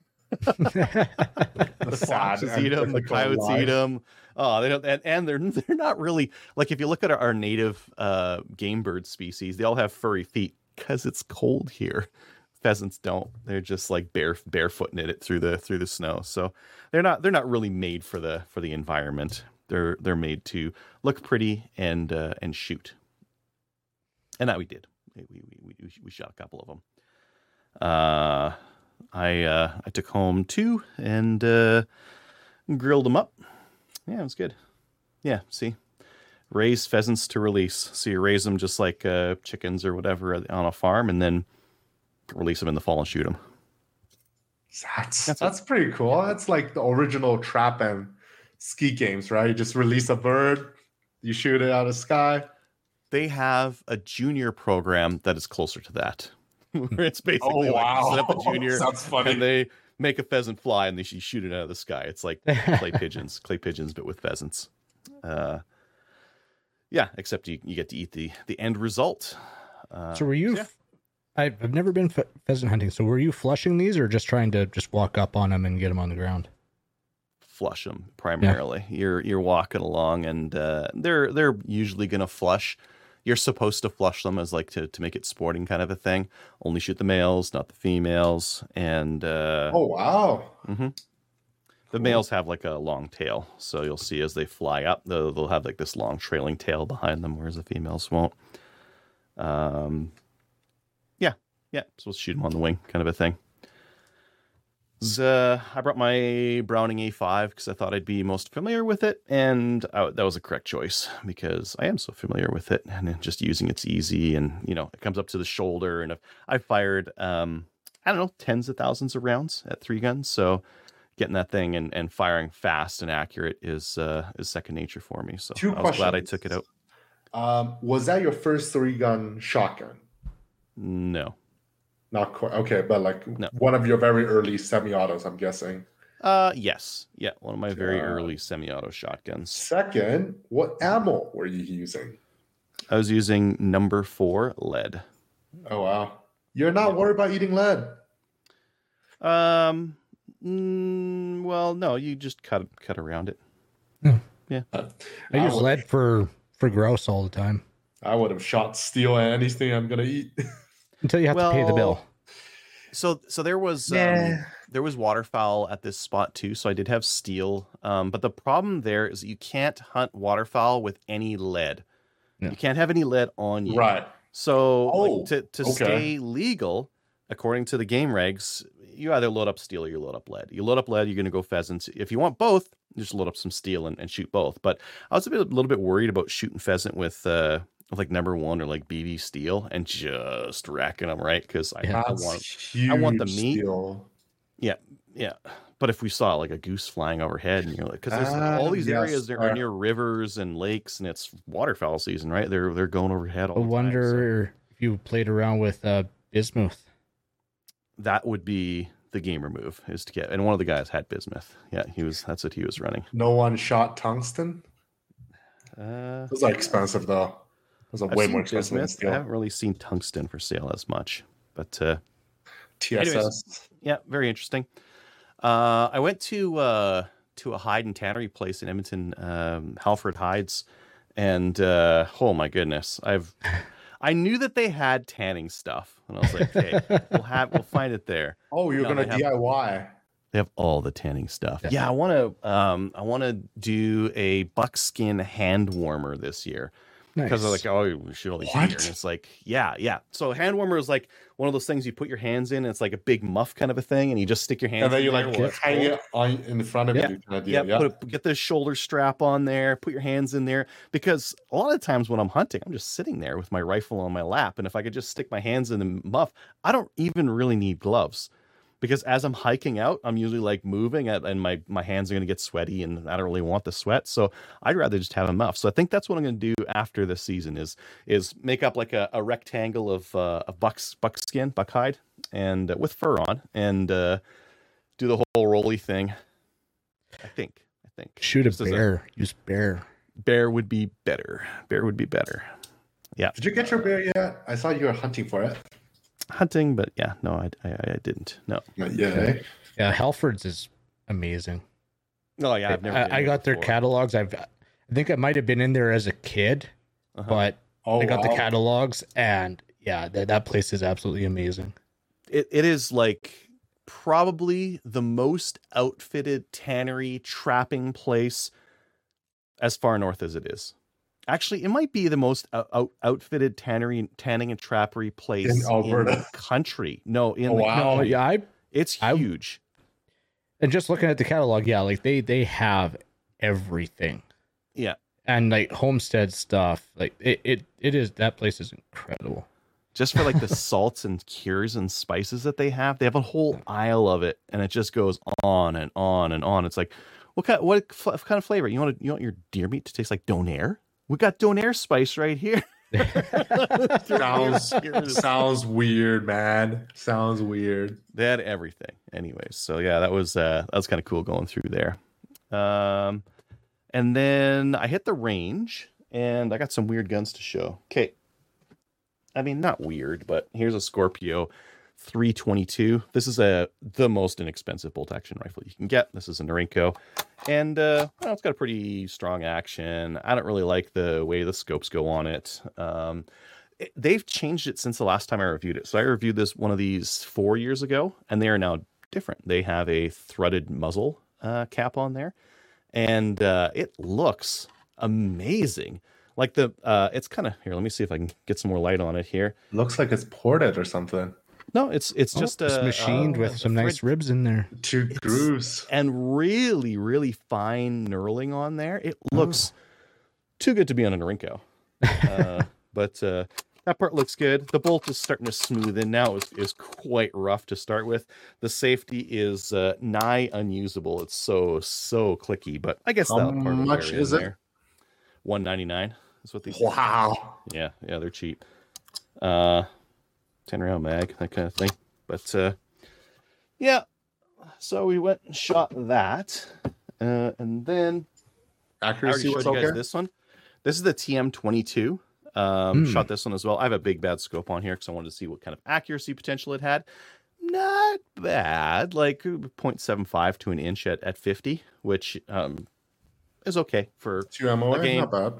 the foxes eat them, the coyotes life. eat them. Oh, they don't, and, and they're they're not really like if you look at our, our native uh, game bird species, they all have furry feet because it's cold here. Pheasants don't; they're just like bare barefooting it through the through the snow. So they're not they're not really made for the for the environment. They're they're made to look pretty and uh, and shoot. And that we did. We we we we shot a couple of them. Uh. I uh, I took home two and uh, grilled them up. Yeah, it was good. Yeah, see, raise pheasants to release. So you raise them just like uh, chickens or whatever on a farm, and then release them in the fall and shoot them. That's that's, that's pretty cool. That's like the original trap and ski games, right? You just release a bird, you shoot it out of the sky. They have a junior program that is closer to that. Where it's basically oh, wow. like set up a junior Sounds funny. and they make a pheasant fly and they shoot it out of the sky. It's like clay pigeons, clay pigeons, but with pheasants. Uh, yeah, except you, you get to eat the, the end result. Uh, so were you yeah. I've, I've never been fe- pheasant hunting. So were you flushing these or just trying to just walk up on them and get them on the ground? Flush them primarily. Yeah. You're you're walking along, and uh, they're they're usually gonna flush. You're supposed to flush them as like to, to make it sporting kind of a thing. Only shoot the males, not the females. And uh, oh wow, mm-hmm. The males have like a long tail, so you'll see as they fly up, they'll, they'll have like this long trailing tail behind them, whereas the females won't. Um, yeah, yeah, supposed to shoot them on the wing, kind of a thing. Uh, I brought my Browning A five because I thought I'd be most familiar with it, and I, that was a correct choice because I am so familiar with it, and just using it's easy, and you know it comes up to the shoulder, and I've fired um, I don't know tens of thousands of rounds at three guns, so getting that thing and, and firing fast and accurate is uh, is second nature for me. So Two I was questions. glad I took it out. Um, was that your first three gun shotgun? No. Not quite. Okay, but like no. one of your very early semi-autos, I'm guessing. Uh, yes. Yeah, one of my very uh, early semi-auto shotguns. Second, what ammo were you using? I was using number four lead. Oh, wow. You're not yeah. worried about eating lead? Um, mm, well, no, you just cut cut around it. Yeah. yeah. Uh, I use I lead for, for grouse all the time. I would have shot steel at anything I'm going to eat. Until you have well, to pay the bill. So, so there was yeah. um, there was waterfowl at this spot too. So I did have steel, um, but the problem there is you can't hunt waterfowl with any lead. Yeah. You can't have any lead on you. Right. So, oh, like, to to okay. stay legal, according to the game regs, you either load up steel or you load up lead. You load up lead, you're going to go pheasants. If you want both, you just load up some steel and, and shoot both. But I was a, bit, a little bit worried about shooting pheasant with. Uh, like number one or like B B steel and just racking them right because I, I want I want the meat. Steel. Yeah, yeah. But if we saw like a goose flying overhead and you're like, because there's uh, all these yes, areas that are near rivers and lakes and it's waterfowl season, right? They're they're going overhead all I the wonder time, so. if you played around with uh, bismuth. That would be the gamer move is to get, and one of the guys had bismuth. Yeah, he was. That's what he was running. No one shot tungsten. Uh, Those are expensive though. Those are I've way more expensive than bismuth. steel. I haven't really seen tungsten for sale as much, but uh, T S S. Anyways, yeah, very interesting. Uh, I went to uh, to a hide and tannery place in Edmonton, um, Halford Hides, and uh, oh my goodness, I've I knew that they had tanning stuff, and I was like, hey, we'll have we'll find it there. Oh, you're no, gonna they have, D I Y. They have all the tanning stuff. Yeah, yeah I want to um, I want to do a buckskin hand warmer this year. Because nice. They're like, oh, we should only be here. And it's like, yeah, yeah. So hand warmer is like one of those things you put your hands in. And it's like a big muff kind of a thing. And you just stick your hands in. And then you there like hang it on in front of yeah. you. Kind of yeah, yeah. Put a, get the shoulder strap on there. Put your hands in there. Because a lot of times when I'm hunting, I'm just sitting there with my rifle on my lap. And if I could just stick my hands in the muff, I don't even really need gloves. Because as I'm hiking out, I'm usually like moving at, and my, my hands are going to get sweaty and I don't really want the sweat. So I'd rather just have a muff. So I think that's what I'm going to do after this season is is make up like a, a rectangle of uh, of bucks, buckskin, buckhide, and uh, with fur on and uh, do the whole rolly thing. I think. I think. Shoot a bear. A, Use bear. Bear would be better. Bear would be better. Yeah. Did you get your bear yet? I saw you were hunting for it. Hunting, but yeah, no, I, I, I didn't. No. Yeah. Yeah, Halford's is amazing. Oh yeah, I've never. I, I got their before. catalogs. I've, I think I might have been in there as a kid, uh-huh. but oh, I got wow. the catalogs, and yeah, that that place is absolutely amazing. It it is like probably the most outfitted tannery trapping place as far north as it is. Actually, it might be the most out, out, outfitted tannery, tanning and trappery place in Alberta in the country. No, in oh, the wow. country. Yeah, I, it's huge. I, and just looking at the catalog, yeah, like they they have everything. Yeah, and like homestead stuff, like it it, it is that place is incredible. Just for like the salts and cures and spices that they have, they have a whole aisle of it, and it just goes on and on and on. It's like, what kind what kind of flavor you want? To, you want your deer meat to taste like Donair? We got Donair spice right here. sounds, sounds weird, man. Sounds weird. They had everything. Anyways, so yeah, that was uh, that was kind of cool going through there. Um, and then I hit the range, and I got some weird guns to show. Okay, I mean, not weird, but here's a Scorpio three twenty-two. This is a the most inexpensive bolt action rifle you can get. This is a Norinco, and uh, well, it's got a pretty strong action. I don't really like the way the scopes go on it. Um, it. They've changed it since the last time I reviewed it. So I reviewed this one of these four years ago, and they are now different. They have a threaded muzzle uh, cap on there, and uh, it looks amazing. Like the, uh, it's kind of here. Let me see if I can get some more light on it here. Looks like it's ported or something. No, it's it's Oh, just it's a, machined uh, with some thread- nice ribs in there. Two grooves. and really, really fine knurling on there. It looks too good to be on a Norinco. Uh, but uh, that part looks good. The bolt is starting to smooth in now. It was, it was quite rough to start with. The safety is uh, nigh unusable. It's so so clicky. But I guess How that part will much wear is in it? there. one ninety-nine is what these. Wow. Yeah, yeah, they're cheap. Uh, ten round mag, that kind of thing. But uh, yeah, so we went and shot that, uh, and then I already Accuracy showed was you guys okay. this one. This is the T M twenty-two. Um, Hmm. Shot this one as well. I have a big bad scope on here because I wanted to see what kind of accuracy potential it had. Not bad, like zero point seven five to an inch at, at fifty, which um, is okay for Two M O A, Again, not bad.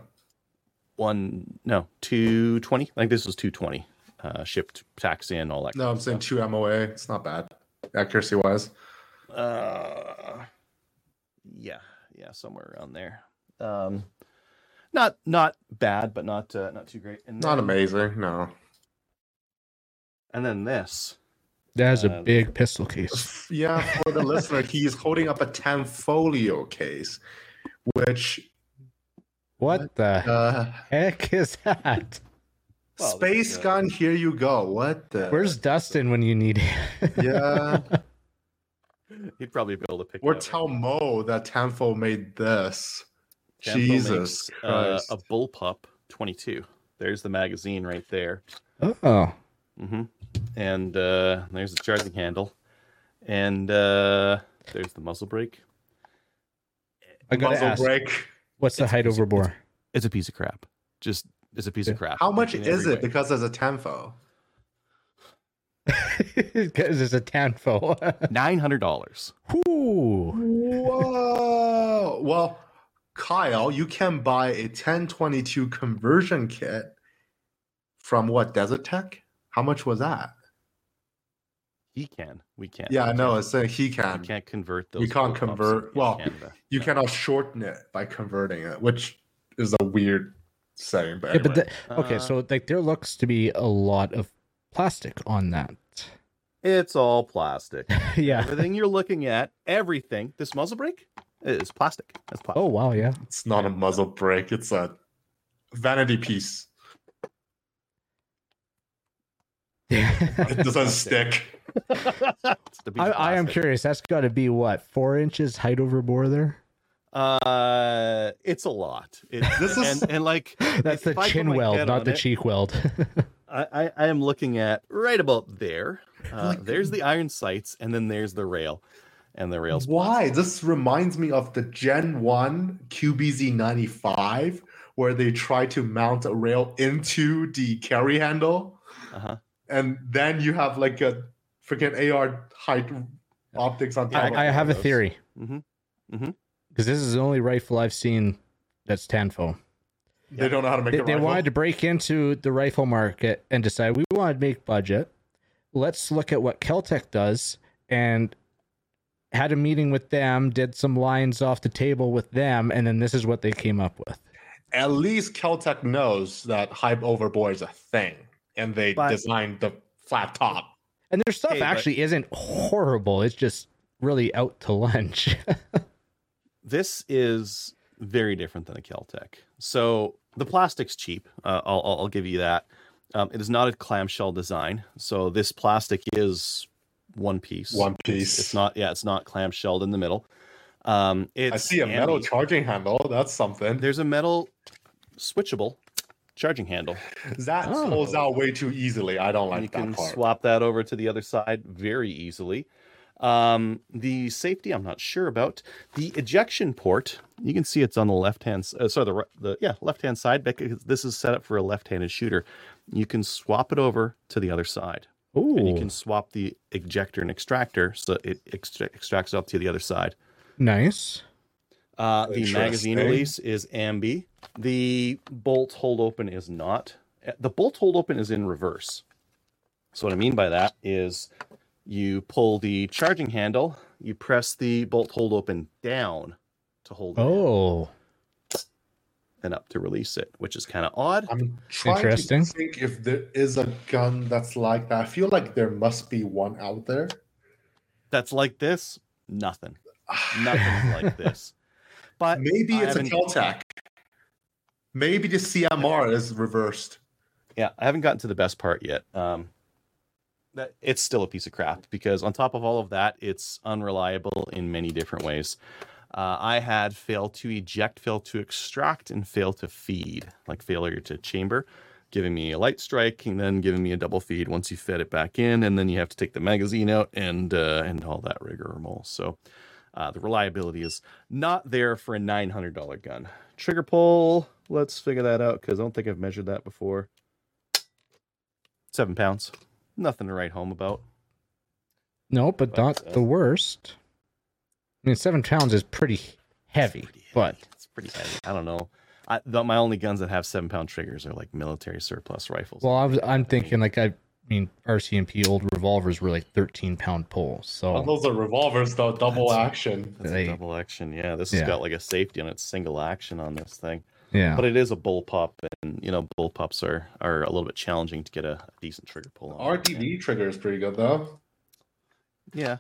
one, no, two twenty. Like this was two twenty, uh, shipped, tax in, all that. No, I'm saying two M O A. It's not bad, accuracy wise. Uh, yeah, yeah, somewhere around there. Um, not not bad, but not uh, not too great. And Not then, amazing, no. And then this. That's a Uh, big pistol case. Yeah, for the listener, he's holding up a Tanfolio case, which What the uh, heck is that? Well, space uh, gun. Here you go. What the? Where's Dustin when you need him? Yeah, He'd probably be able to pick. or it up. tell Mo that Tanfo made this. Tampo Jesus makes, uh, Christ. a bullpup twenty-two. There's the magazine right there. Oh, Mm-hmm. And uh, there's the charging handle, and uh, there's the muzzle brake. I gotta Muzzle ask, brake. what's the It's- height it's- over bore? It's a piece of crap. Just it's a piece of crap. How much in is every it? way. Because there's a Tanfo. Because it's a Tanfo. Nine hundred dollars. Ooh. Whoa! Well, Kyle, you can buy a ten twenty-two conversion kit from what, Desert Tech? How much was that? He can. We can't. Yeah, I We know. can't- It's saying he You can. can't convert those. You can't bullpups convert- in well, Canada. You No. cannot shorten it by converting it, which is a weird saying. But Yeah, anyway. but the, okay, Uh, so like there looks to be a lot of plastic on that. It's all plastic. Yeah. Everything you're looking at, everything. This muzzle brake is plastic. That's plastic. Oh wow, yeah. It's not a muzzle brake. It's a vanity piece. It doesn't stick. It's the piece I, of I am plastic. curious. That's got to be what, four inches height over bore there? Uh, it's a lot. It, This is- and, and like That's the if I put chin my weld, head not on the it, cheek weld. I, I, I am looking at right about there. Uh, there's the iron sights, and then there's the rail, and the rails. Why? This reminds me of the Gen one Q B Z ninety-five, where they try to mount a rail into the carry handle, Uh huh. and then you have like a freaking A R height optics on top. of I, I have a those. theory Mm-hmm. because this is the only rifle I've seen that's Tanfo. They don't know how to make They, a they rifle. wanted to break into the rifle market and decide we want to make budget. Let's look at what Keltec does, and had a meeting with them, did some lines off the table with them, and then this is what they came up with. At least Keltec knows that hype overbore is a thing, and they But- designed the flat top. And their stuff Hey, but- actually isn't horrible. It's just really out to lunch. This is very different than a Keltec. So the plastic's cheap. Uh, I'll, I'll I'll give you that. Um, it is not a clamshell design. So this plastic is one piece. One It's, piece. it's not. Yeah, it's not clamshelled in the middle. Um, it's I see a metal handy. charging handle. That's something. There's a metal switchable charging handle. That Oh. pulls out way too easily. I don't And you like can that part. swap that over to the other side very easily. Um, the safety, I'm not sure about. The ejection port, you can see it's on the left hand, uh, sorry, the, ri- the yeah left hand side, because this is set up for a left-handed shooter. You can swap it over to the other side. Ooh. And you can swap the ejector and extractor so it extra- extracts up to the other side. Nice. Uh, the Interesting. magazine release is ambi. The bolt hold open is not. The bolt hold open is in reverse. So what I mean by that is you pull the charging handle, you press the bolt hold open down to hold it Oh. in, and up to release it, which is kind of odd. I'm trying Interesting. to think if there is a gun that's like that. I feel like there must be one out there. That's like this. Nothing. Nothing's like this. But Maybe I it's a haven't- Kel-Tac. Maybe the C M R is reversed. Yeah, I haven't gotten to the best part yet. Um, that it's still a piece of crap because on top of all of that, it's unreliable in many different ways. Uh, I had fail to eject, fail to extract, and fail to feed, like failure to chamber, giving me a light strike and then giving me a double feed once you fed it back in, and then you have to take the magazine out and uh, and all that rigmarole. So uh, the reliability is not there for a nine hundred dollars gun. Trigger pull, let's figure that out because I don't think I've measured that before. Seven pounds. Nothing to write home about. No, but But, not uh, the worst. I mean, seven pounds is pretty heavy, Pretty heavy. but It's pretty heavy. I don't know. I, the, my only guns that have seven pound triggers are like military surplus rifles. well, I was, I'm thinking like I mean, R C M P old revolvers were like thirteen pound pulls. So Oh, those are revolvers, though. Double That's- action. That's they- a double action. Yeah, this Yeah. has got like a safety on it, single action on this thing. yeah, But it is a bullpup, and you know bullpups are are a little bit challenging to get a, a decent trigger pull on. R D B trigger is pretty good, though. Yeah.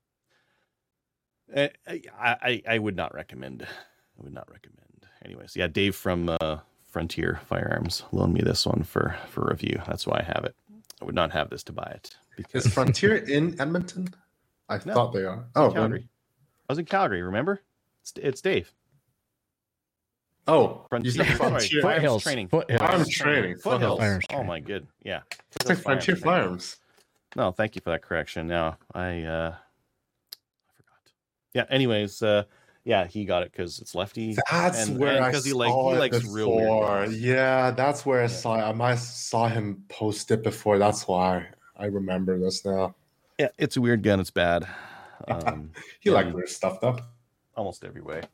I, I I I would not recommend. I would not recommend. Anyways, yeah, Dave from uh, Frontier Firearms loaned me this one for for review. That's why I have it. I would not have this to buy it because Is Frontier in Edmonton? I No, thought they are. it's Oh, in Calgary. I was in Calgary. Remember? It's, it's Dave. Oh, Frontier. you said Sorry, Frontier. Firearms Foothills. training. Foothills. Firearms training. Foothills. Firearms Oh training. my good. Yeah. It's like Frontier Firearms training. Firearms. No, thank you for that correction. Now I uh I forgot. Yeah, anyways, uh yeah, he got it because it's lefty. That's and, where and I 'cause he saw like he it likes before. real weird guns. Yeah, that's where I Yeah. saw it. I might saw him post it before. That's why I remember this now. Yeah, it's a weird gun, it's bad. Um He liked and weird stuff, though. almost every way.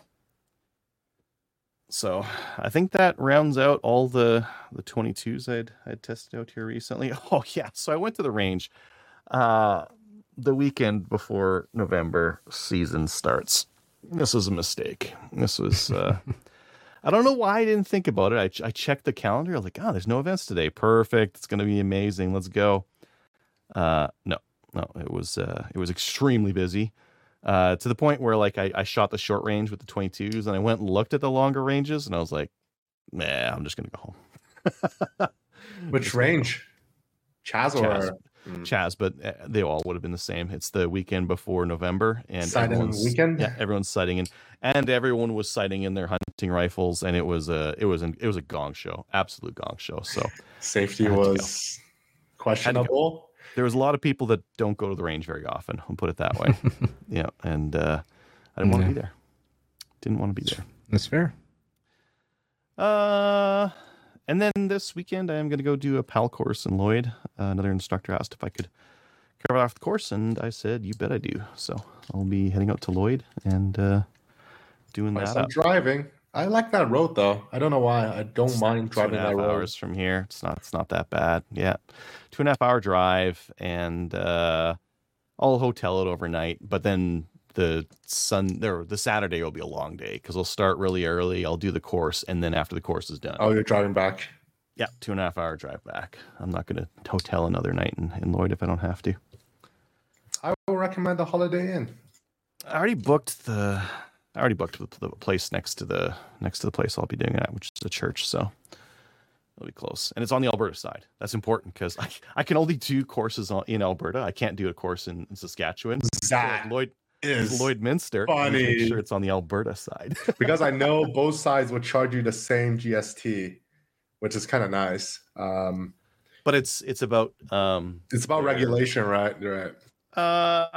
So I think that rounds out all the the twenty-twos I'd I'd tested out here recently. Oh yeah, so I went to the range uh the weekend before November season starts. This was a mistake. This was uh I don't know why I didn't think about it. I ch- I checked the calendar like, "Oh, there's no events today. Perfect. It's going to be amazing. Let's go." Uh no. No, it was uh it was extremely busy. Uh, to the point where like I, I shot the short range with the twenty-twos and I went and looked at the longer ranges and I was like, nah, I'm just gonna go home. Which Just gonna go. range? Chaz or Chaz. Mm. Chaz, but uh, they all would have been the same. It's the weekend before November, and Sighting everyone's weekend? yeah, everyone's sighting in, and everyone was sighting in their hunting rifles, and it was a it was an it was a gong show, absolute gong show. So Safety Had to go. was questionable. there was a lot of people that don't go to the range very often. I'll put it that way. Yeah, and uh, I didn't want to Yeah. be there. Didn't want to be there. that's fair. Uh, and then this weekend I am going to go do a PAL course in Lloyd. Uh, another instructor asked if I could cover off the course, and I said, "You bet I do." So I'll be heading out to Lloyd and uh, doing I that said up. driving. I like that road though. I don't know why. I don't mind Two and driving a half that road. hours from here. It's not. It's not that bad. Yeah, two and a half hour drive, and uh, I'll hotel it overnight. But then the sun there, the Saturday will be a long day because I'll start really early. I'll do the course, and then after the course is done, Oh, you're driving back. yeah, two and a half hour drive back. I'm not going to hotel another night in, in Lloyd if I don't have to. I will recommend the Holiday Inn. I already booked the. I already booked the, the place next to the next to the place I'll be doing it at, which is a church. So it'll be close, and it's on the Alberta side. That's important because I I can only do courses on, in Alberta. I can't do a course in, in Saskatchewan. So That Lloyd is Lloydminster. I need to funny. Make sure it's on the Alberta side. because I know both sides would charge you the same G S T, which is kind of nice. Um, But it's it's about um it's about Their- regulation, right? Right. uh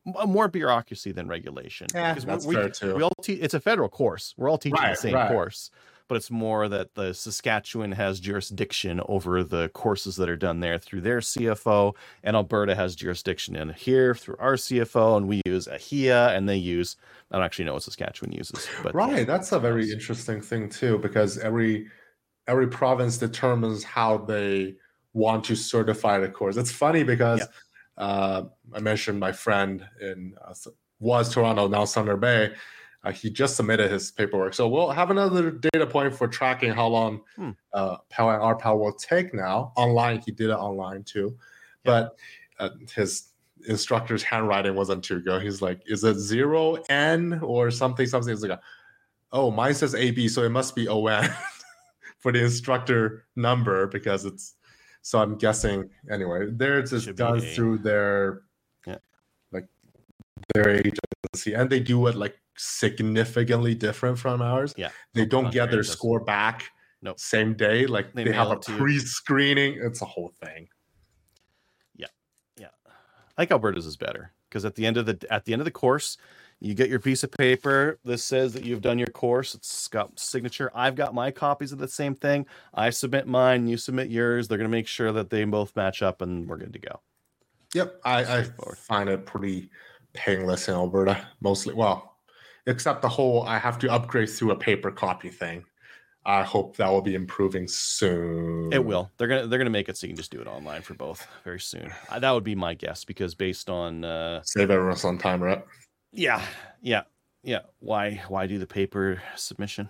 more bureaucracy than regulation. Yeah, because that's we, fair too. We all te- it's a federal course. We're all teaching Right, the same right. course, but it's more that the Saskatchewan has jurisdiction over the courses that are done there through their C F O, and Alberta has jurisdiction in here through our C F O, and we use A H I A, and they use, I don't actually know what Saskatchewan uses. But right, yeah, that's a very interesting thing too, because every every province determines how they want to certify the course. It's funny because yeah. uh, I mentioned my friend in uh, was Toronto, now Thunder Bay. Uh, he just submitted his paperwork, so we'll have another data point for tracking how long hmm. uh, P A L and R P A L will take now. Online, he did it online too, yeah. but uh, his instructor's handwriting wasn't too good. He's like, "Is it zero N or something?" Something. He's like, "Oh, mine says A B, so it must be O N." For the instructor number, because it's so I'm guessing anyway. Theirs is done through their yeah. like their agency, and they do it like significantly different from ours. Yeah, they don't get their score back nope. same day. Like they, they have a pre-screening. You. It's a whole thing. Yeah, yeah. I think Alberta's is better because at the end of the at the end of the course, you get your piece of paper. This says that you've done your course. It's got signature. I've got my copies of the same thing. I submit mine. You submit yours. They're going to make sure that they both match up, and we're good to go. Yep. I, I find it pretty painless in Alberta, mostly. Well, except the whole I have to upgrade through a paper copy thing. I hope that will be improving soon. It will. They're gonna they're gonna make it so you can just do it online for both very soon. Uh, that would be my guess, because based on uh, save everyone some time, right? Yeah, yeah, yeah. Why, why do the paper submission?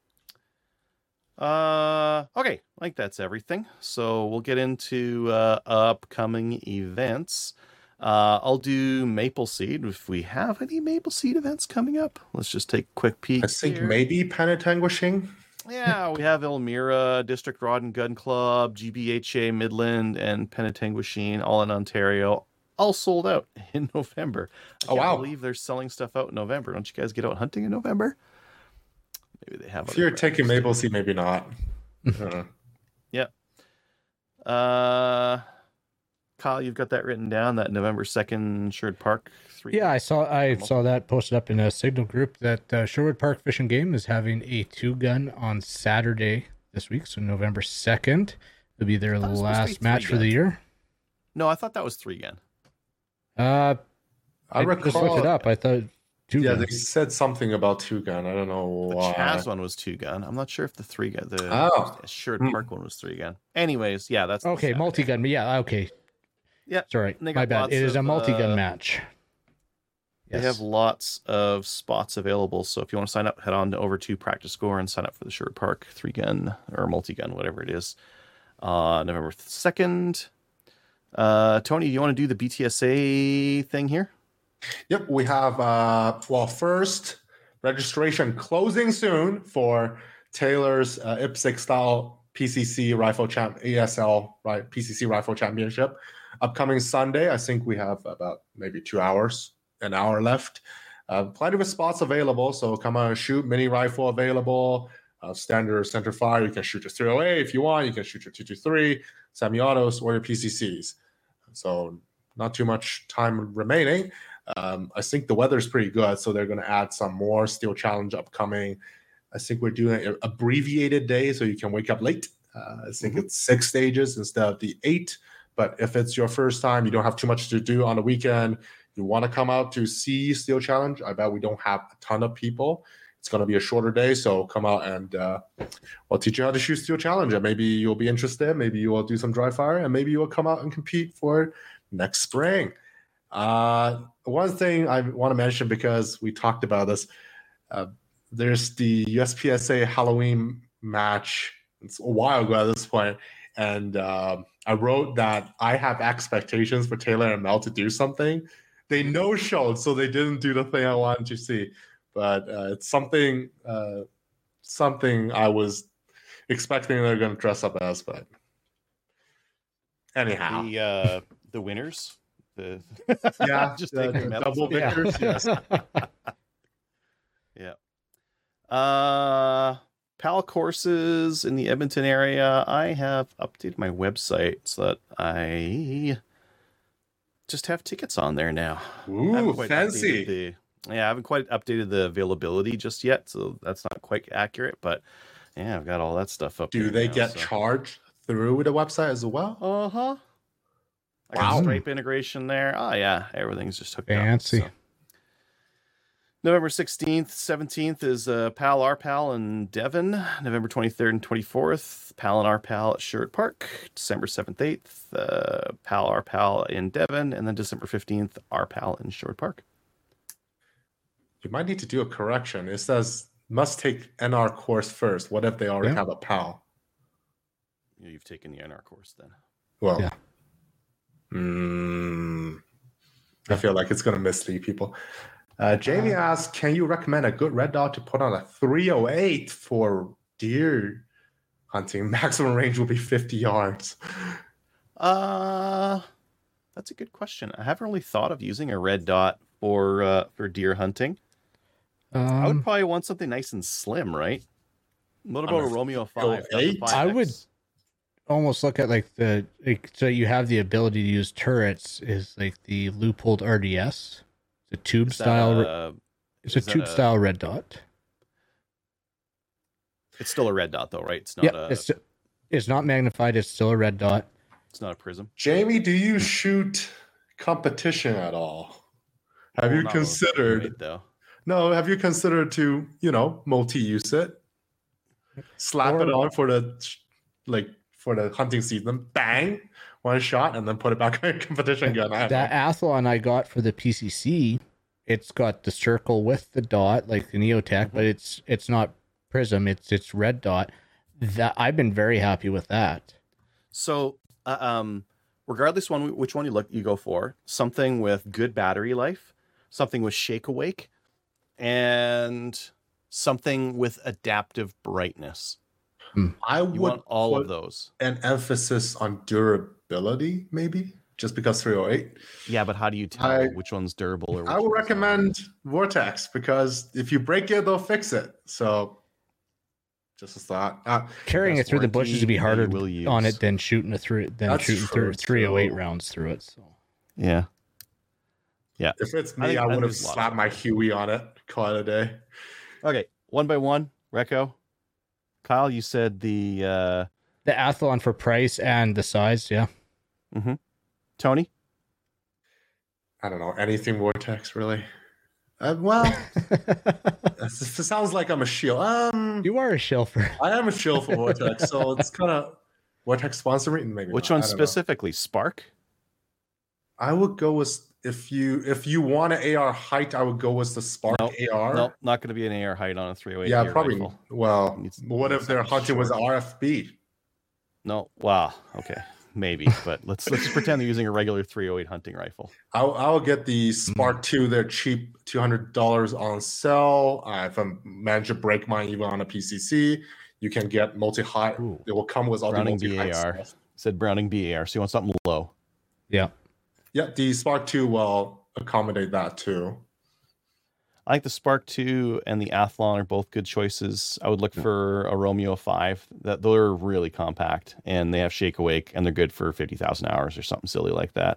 Uh, okay, I think that's everything. So we'll get into uh, upcoming events. Uh, I'll do Maple Seed if we have any Maple Seed events coming up. Let's just take a quick peek. I think here. maybe Penetanguishing. Yeah, we have Elmira, District Rod and Gun Club, G B H A Midland, and Penetanguishene, all in Ontario. All sold out in November. I oh, can't wow. believe they're selling stuff out in November. Don't you guys get out hunting in November? Maybe they have. If you're taking Maple Seed, maybe not. uh. Yeah. Uh, Kyle, you've got that written down, that November second Sherwood Park. Three yeah, I saw I saw that posted up in a Signal group that uh, Sherwood Park Fish and Game is having a two-gun on Saturday this week, so November second. It'll be their last match for the year. No, I thought that was three-gun. Uh, I, I recall, just looked it up. I thought two yeah, gun. they said something about two gun. I don't know why. The Chaz one was two gun. I'm not sure if the three gun, the oh. Sherwood mm. Park one was three gun. Anyways, yeah, that's okay. Multi gun, yeah, okay. Yeah, sorry, my bad. It is a multi gun uh, match. They yes. have lots of spots available, so if you want to sign up, head on to over to Practice Score and sign up for the Sherwood Park three gun or multi gun, whatever it is. Uh, November second. Uh, Tony, do you want to do the B T S A thing here? Yep, we have, uh, well, first, registration closing soon for Taylor's uh, I P S C style P C C Rifle Champ, A S L, right, P C C Rifle Championship. Upcoming Sunday, I think we have about maybe two hours, an hour left. Uh, plenty of spots available, so come on and shoot. Mini rifle available, uh, standard center fire. You can shoot your three oh eight if you want. You can shoot your two twenty-three, semi-autos, or your P C Cs. So not too much time remaining. Um, I think the weather's pretty good, so they're going to add some more Steel Challenge upcoming. I think we're doing an abbreviated day, so you can wake up late. Uh, I think mm-hmm. it's six stages instead of the eight. But if it's your first time, you don't have too much to do on the weekend, you want to come out to see Steel Challenge, I bet we don't have a ton of people. It's going to be a shorter day, so come out and uh, we'll teach you how to shoot Steel Challenge. And maybe you'll be interested. Maybe you will do some dry fire, and maybe you will come out and compete for next spring. Uh, one thing I want to mention, because we talked about this, uh, there's the U S P S A Halloween match. It's a while ago at this point, and uh, I wrote that I have expectations for Taylor and Mel to do something. They no-showed, so they didn't do the thing I wanted to see. But uh, it's something, uh, something I was expecting they're going to dress up as. But anyhow, the uh, the winners. The yeah, just the, the double victors. Yeah. Yes. yeah. Uh, P A L courses in the Edmonton area. I have updated my website so that I just have tickets on there now. Ooh, fancy. The, yeah, I haven't quite updated the availability just yet, so that's not quite accurate. But yeah, I've got all that stuff up. Do they now, get so. charged through the website as well? Uh huh. I got Wow. Stripe integration there. Oh yeah, everything's just hooked Fancy. up. So. November sixteenth, seventeenth is uh, PAL R PAL in Devon. November twenty-third and twenty-fourth, PAL and R PAL at Sherwood Park. December seventh, eighth, uh, PAL R PAL in Devon. And then December fifteenth, R PAL in Sherwood Park. You might need to do a correction. It says must take N R course first. What if they already Yeah. have a PAL? You've taken the N R course then. Well, Yeah. mm, I feel like it's going to mislead people. Uh, Jamie asks, can you recommend a good red dot to put on a three oh eight for deer hunting? Maximum range will be fifty yards. Uh, that's a good question. I haven't really thought of using a red dot for uh, for deer hunting. I would Um, probably want something nice and slim, right? What about On a a Romeo three oh five? Not the eight? five I X. would almost look at like the like, so you have the ability to use turrets is like the Leupold R D S. It's a tube Is that style. a- it's a is that tube a- style red dot. It's still a red dot though, right? It's not Yeah, a. it's it's not magnified. It's still a red dot. It's not a prism. Jamie, do you shoot competition at all? Have Well, you not with a considered? three oh eight, though? No, have you considered to, you know, multi-use it? Slap Or- it on for the like for the hunting season, bang, one shot, and then put it back on your competition gun. I don't That know. Athlon I got for the P C C, it's got the circle with the dot like the Neotech, but it's it's not prism. It's it's red dot. That I've been very happy with that. So, uh, um, regardless one which one you look, you go for something with good battery life, something with shake awake, and something with adaptive brightness. I You would want all put of those. an emphasis on durability, maybe just because three oh eight. Yeah, but how do you tell I- which one's durable or which I would one's not? recommend Vortex because if you break it, they'll fix it. So, just a thought. Uh, Carrying it Best through the bushes would be warranty harder they will use. on it than shooting a through than That's shooting true, through three oh eight too. rounds through it. So Yeah. if it's I me, think- I, I think would have there's a lot of slapped my Huey on it. Call it a day. Okay, one by one. Reco, Kyle, you said the uh, the Athlon for price and the size, yeah. Tony. I don't know anything Vortex really. Uh, well, it sounds like I'm a shield. Um, You are a shilfer. I am a shield for Vortex, so it's kind of Vortex sponsor me. Maybe Which not, one I don't know. specifically? Spark. I would go with if you if you want an A R height, I would go with the Spark Nope. A R. Nope, not going to be an A R height on a three oh eight. Yeah, deer probably. rifle. Well, Needs- what if needs they're something hunting with short. R F B? No. Wow. Okay. Maybe, but let's let's pretend they're using a regular three oh eight hunting rifle. I'll, I'll get the Spark two. They're cheap, two hundred dollars on sale. Uh, if I manage to break mine even on a P C C, you can get multi-height. Ooh. It will come with all Browning the multi-height B A R. stuff. Said Browning B A R. So you want something low. Yeah. Yeah, the Spark two will accommodate that too. I think the Spark two and the Athlon are both good choices. I would look for a Romeo five. That they're really compact and they have shake awake and they're good for fifty thousand hours or something silly like that.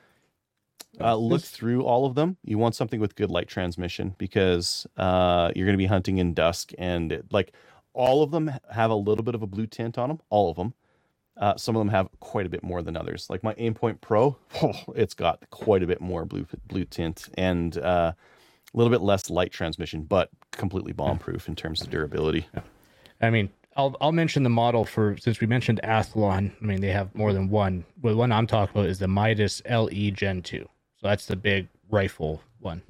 Uh, look through all of them. You want something with good light transmission because uh, you're going to be hunting in dusk and it, like all of them have a little bit of a blue tint on them. All of them. Uh, some of them have quite a bit more than others. Like my Aimpoint Pro, oh, it's got quite a bit more blue blue tint and uh, a little bit less light transmission, but completely bomb proof in terms of durability. I mean, I'll I'll mention the model for since we mentioned Athlon. I mean, they have more than one. Well, the one I'm talking about is the Midas L E Gen two. So that's the big rifle one.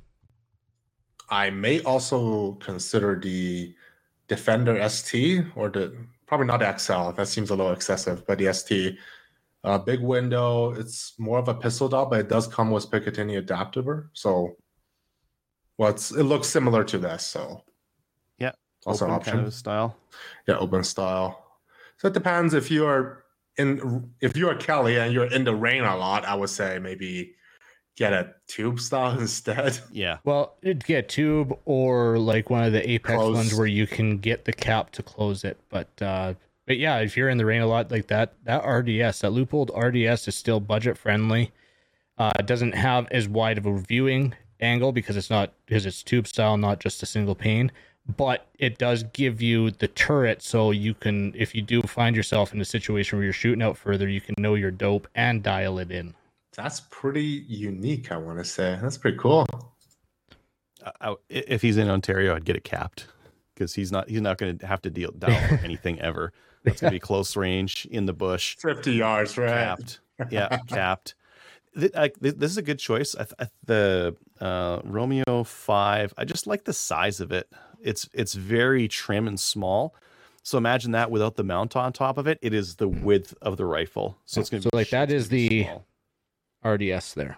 I may also consider the Defender S T or the probably not the X L. That seems a little excessive, but the S T. Uh, big window. It's more of a pistol dot, but it does come with Picatinny adapter. So, well, it's, it looks similar to this. So, Yeah, also an open option. kind of style. Yeah, open style. So it depends if you're in if you're Kelly and you're in the rain a lot. I would say maybe get a tube style instead. Yeah, Well, it'd get tube or like one of the Apex Close. ones where you can get the cap to close it. But uh, but yeah, if you're in the rain a lot like that, that R D S, that Leupold R D S is still budget friendly. Uh, it doesn't have as wide of a viewing angle because it's not because it's tube style, not just a single pane. But it does give you the turret, so you can, if you do find yourself in a situation where you're shooting out further, you can know your dope and dial it in. That's pretty unique, I want to say. That's pretty cool. Uh, if he's in Ontario, I'd get it capped because he's not he's not going to have to deal dial anything ever. It's going to be close range in the bush, fifty yards, right? Capped, yeah, capped. This, I, this is a good choice. I, I, the uh, Romeo five. I just like the size of it. It's it's very trim and small. So imagine that without the mount on top of it. It is the width of the rifle. So it's going to so be like that is the small. R D S there.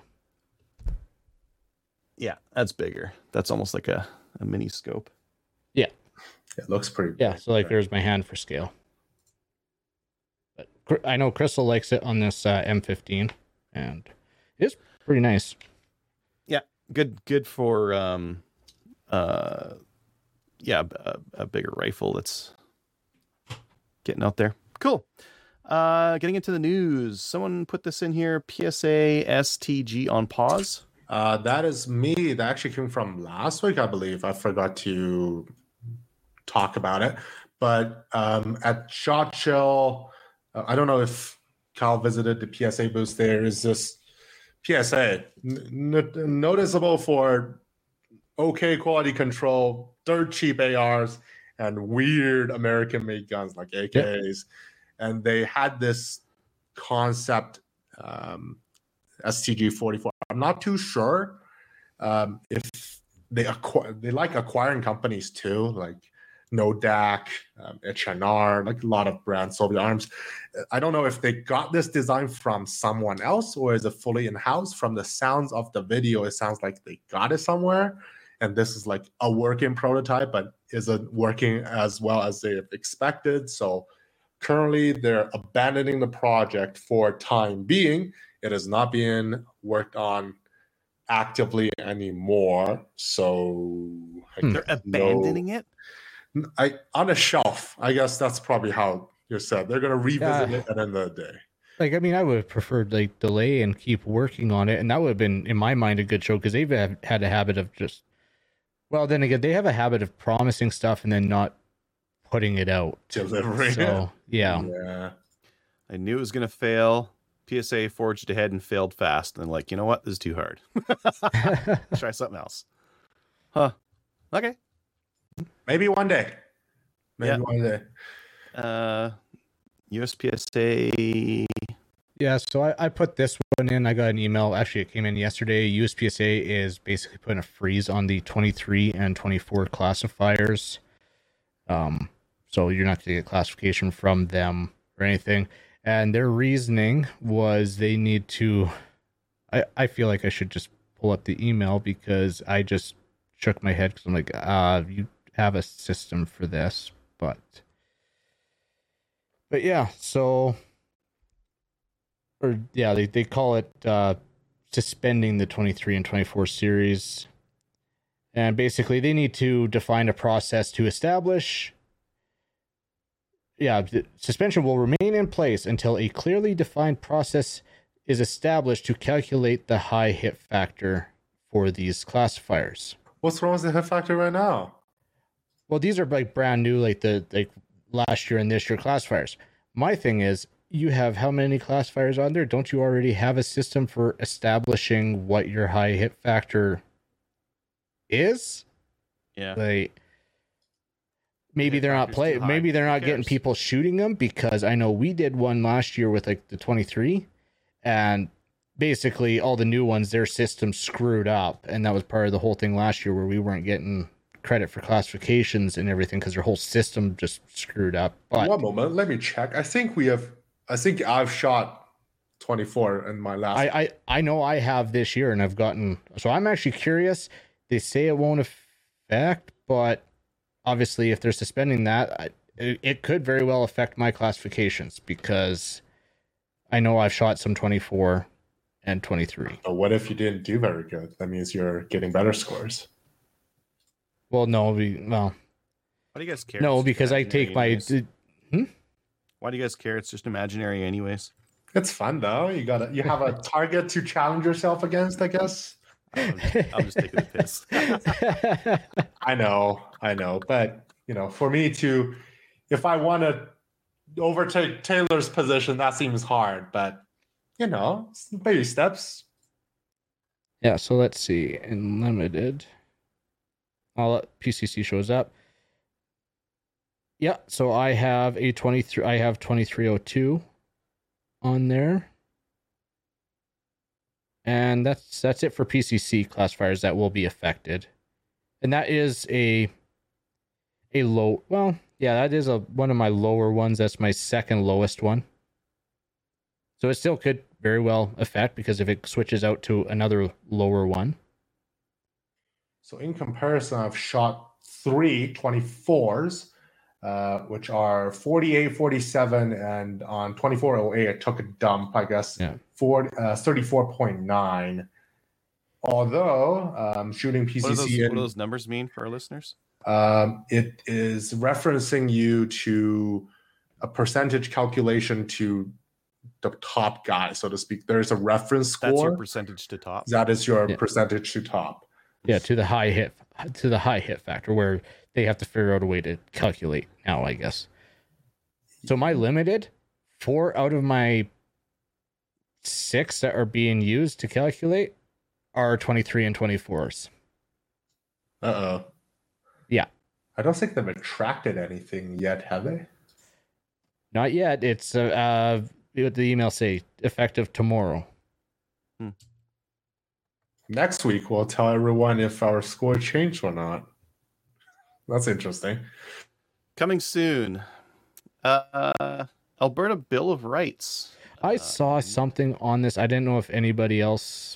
Yeah, that's bigger. That's almost like a, a mini scope. Yeah, it looks pretty. Yeah, so like there's my hand for scale. But I know Crystal likes it on this uh, M fifteen, and it's pretty nice. Yeah, good good for um, uh. Yeah, a, a bigger rifle that's getting out there. Cool. Uh, getting into the news. Someone put this in here. P S A S T G on pause. Uh, that is me. That actually came from last week, I believe. I forgot to talk about it. But um, at SHOT Show, uh, I don't know if Kyle visited the P S A booth there. Is this P S A n- noticeable for okay quality control, dirt cheap A Rs, and weird American-made guns like A Ks. Yep. And they had this concept, um, S T G forty-four. I'm not too sure um, if they acquire, they like acquiring companies too, like Nodak, um, H N R, like a lot of brands, Soviet Arms. I don't know if they got this design from someone else or is it fully in-house. From the sounds of the video, it sounds like they got it somewhere. And this is like a working prototype, but isn't working as well as they expected. So currently they're abandoning the project for time being. It is not being worked on actively anymore. So hmm. they're abandoning no, it? I on a shelf. I guess that's probably how you said. They're going to revisit yeah. it at the end of the day. Like, I mean, I would have preferred like delay and keep working on it. And that would have been, in my mind, a good show because they've had a habit of just, well, then again, they have a habit of promising stuff and then not putting it out. Delivering. So, yeah. Yeah. I knew it was going to fail. P S A forged ahead and failed fast. And like, you know what? This is too hard. Let's try something else. Huh. Okay. Maybe one day. Maybe yeah. one day. Uh, U S P S A. Yeah, so I, I put this one in. I got an email. Actually, it came in yesterday. U S P S A is basically putting a freeze on the twenty-three and twenty-four classifiers. Um, so you're not going to get classification from them or anything. And their reasoning was they need to... I, I feel like I should just pull up the email because I just shook my head because I'm like, uh, you have a system for this. But, but yeah, so... Or yeah, they, they call it uh, suspending the twenty-three and twenty-four series. And basically they need to define a process to establish. Yeah, the suspension will remain in place until a clearly defined process is established to calculate the high hit factor for these classifiers. What's wrong with the hit factor right now? Well, these are like brand new, like the like last year and this year classifiers. My thing is, you have how many classifiers on there? Don't you already have a system for establishing what your high hit factor is? Yeah. Like maybe hit they're not playing. Maybe they're not getting people shooting them because I know we did one last year with like the twenty-three, and basically all the new ones, their system screwed up, and that was part of the whole thing last year where we weren't getting credit for classifications and everything because their whole system just screwed up. But one moment, let me check. I think we have. I think I've shot twenty-four in my last. I, I, I know I have this year and I've gotten, so I'm actually curious. They say it won't affect, but obviously if they're suspending that, I, it, it could very well affect my classifications because I know I've shot some twenty-four and twenty-three. But what if you didn't do very good? That means you're getting better scores. Well, no, we, well. Why do you guys care? No, because I take my... Hmm? Why do you guys care? It's just imaginary anyways. It's fun though. You got to you have a target to challenge yourself against, I guess. I'm just, I'm just taking the piss. I know, I know, but you know, for me to, if I want to overtake Taylor's position, that seems hard. But you know, baby steps. Yeah. So let's see. Unlimited. All P C C shows up. Yeah. So I have a twenty-three. I have twenty-three oh two on there. And that's that's it for P C C classifiers that will be affected. And that is a a low, well, yeah, that is a one of my lower ones. That's my second lowest one. So it still could very well affect because if it switches out to another lower one. So in comparison, I've shot three twenty-fours, uh, which are forty-eight, forty-seven, and on twenty-four oh eight, I took a dump, I guess, Yeah. for uh, thirty-four point nine. Although um, shooting P C C, What do, those, in, what do those numbers mean for our listeners? um, it is referencing you to a percentage calculation to the top guy, so to speak. There's a reference score. That's your percentage to top. That is your Yeah. percentage to top. Yeah, to the high hit to the high hit factor where they have to figure out a way to calculate now, I guess. So my limited, four out of my six that are being used to calculate are twenty-three and twenty-fours. Uh-oh. Yeah. I don't think they've attracted anything yet, have they? Not yet. It's uh, uh what the email say, effective tomorrow. Hmm. Next week, we'll tell everyone if our score changed or not. That's interesting. Coming soon, uh, Alberta Bill of Rights. I Uh, saw something on this. I didn't know if anybody else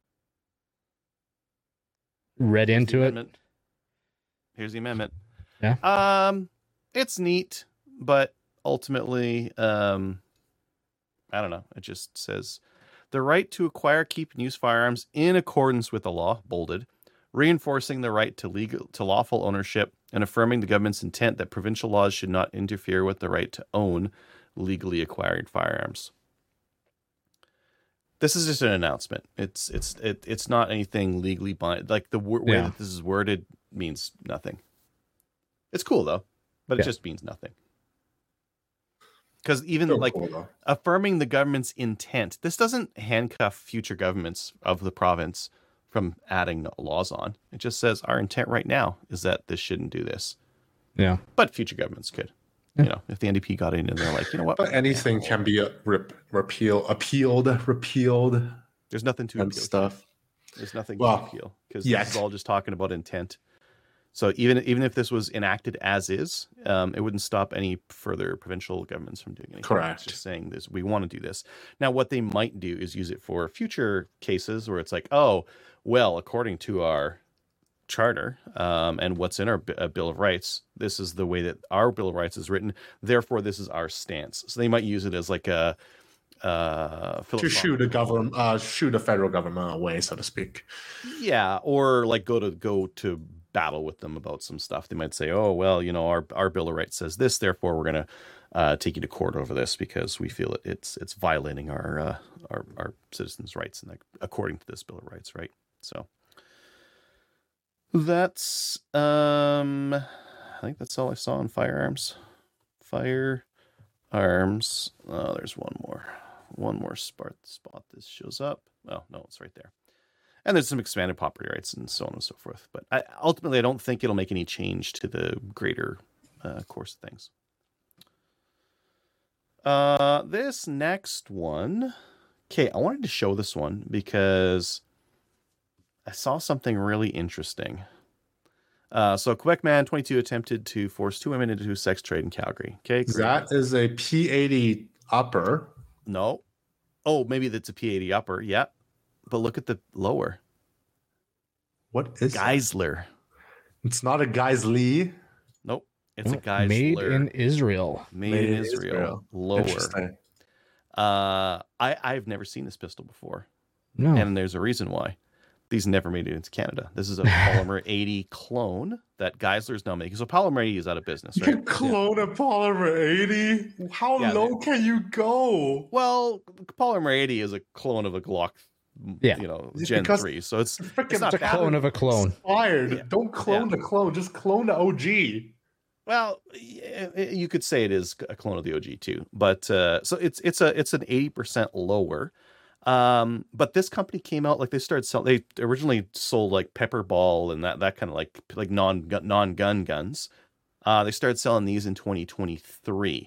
read here's into the it. amendment. Here's the amendment. Yeah. Um, it's neat, but ultimately, um, I don't know. It just says the right to acquire, keep, and use firearms in accordance with the law, bolded, reinforcing the right to legal to lawful ownership and affirming the government's intent that provincial laws should not interfere with the right to own legally acquired firearms. This is just an announcement. It's it's it, it's not anything legally bind. Like the w- way Yeah. that this is worded means nothing. It's cool though, but it Yeah. just means nothing. Because even Still like cool, though. affirming the government's intent, this doesn't handcuff future governments of the province from adding laws on. It just says our intent right now is that this shouldn't do this. Yeah. But future governments could. Yeah. You know, if the N D P got in and they're like, you know what? But anything can be a rep- repeal, appealed, repealed, There's nothing to and appeal. stuff. There's nothing Well, to appeal because yes. this is all just talking about intent. So even even if this was enacted as is, um, it wouldn't stop any further provincial governments from doing anything. Correct. It's just saying this, we want to do this. Now, what they might do is use it for future cases where it's like, oh, well, according to our charter um, and what's in our B- uh, Bill of Rights, this is the way that our Bill of Rights is written. Therefore, this is our stance. So they might use it as like a uh, To shoot a government, uh, shoot a federal government away, so to speak. Yeah, or like go to go to battle with them about some stuff. They might say, "Oh, well, you know, our our Bill of Rights says this, therefore we're going to uh, take you to court over this because we feel it, it's it's violating our uh, our our citizens' rights and like, according to this Bill of Rights, right?" So that's um, I think that's all I saw on firearms. Firearms. Oh, there's one more, one more spot spot. This shows up. Oh no, it's right there. And there's some expanded property rights and so on and so forth. But I, ultimately, I don't think it'll make any change to the greater uh, course of things. Uh, this next one. Okay, I wanted to show this one because I saw something really interesting. Uh, so, Quebec man, twenty-two, attempted to force two women into a sex trade in Calgary. Okay, great. That is a P eighty upper. No. Oh, maybe that's a P eighty upper. Yeah. But look at the lower. What is Geisler. It's not a Geisley. Nope. It's a Geisler. Made in Israel. Made, Made in in Israel. Israel. Lower. Interesting. Uh, I, I've never seen this pistol before. No. And there's a reason why. these never made it into Canada. This is a Polymer eighty clone that Geisler's now making. So Polymer eighty is out of business, You right? can clone yeah. a Polymer eighty? How yeah, low can you go? Well, Polymer eighty is a clone of a Glock, yeah. you know, Gen because three. So it's, it's, it's not a clone of a clone. Inspired. Yeah. Don't clone yeah. the clone. Just clone the O G. Well, you could say it is a clone of the O G too, but uh, so it's it's a it's an eighty percent lower. Um, but this company came out like they started selling. They originally sold like pepper ball and that that kind of like like non non gun guns. Uh, they started selling these in twenty twenty-three,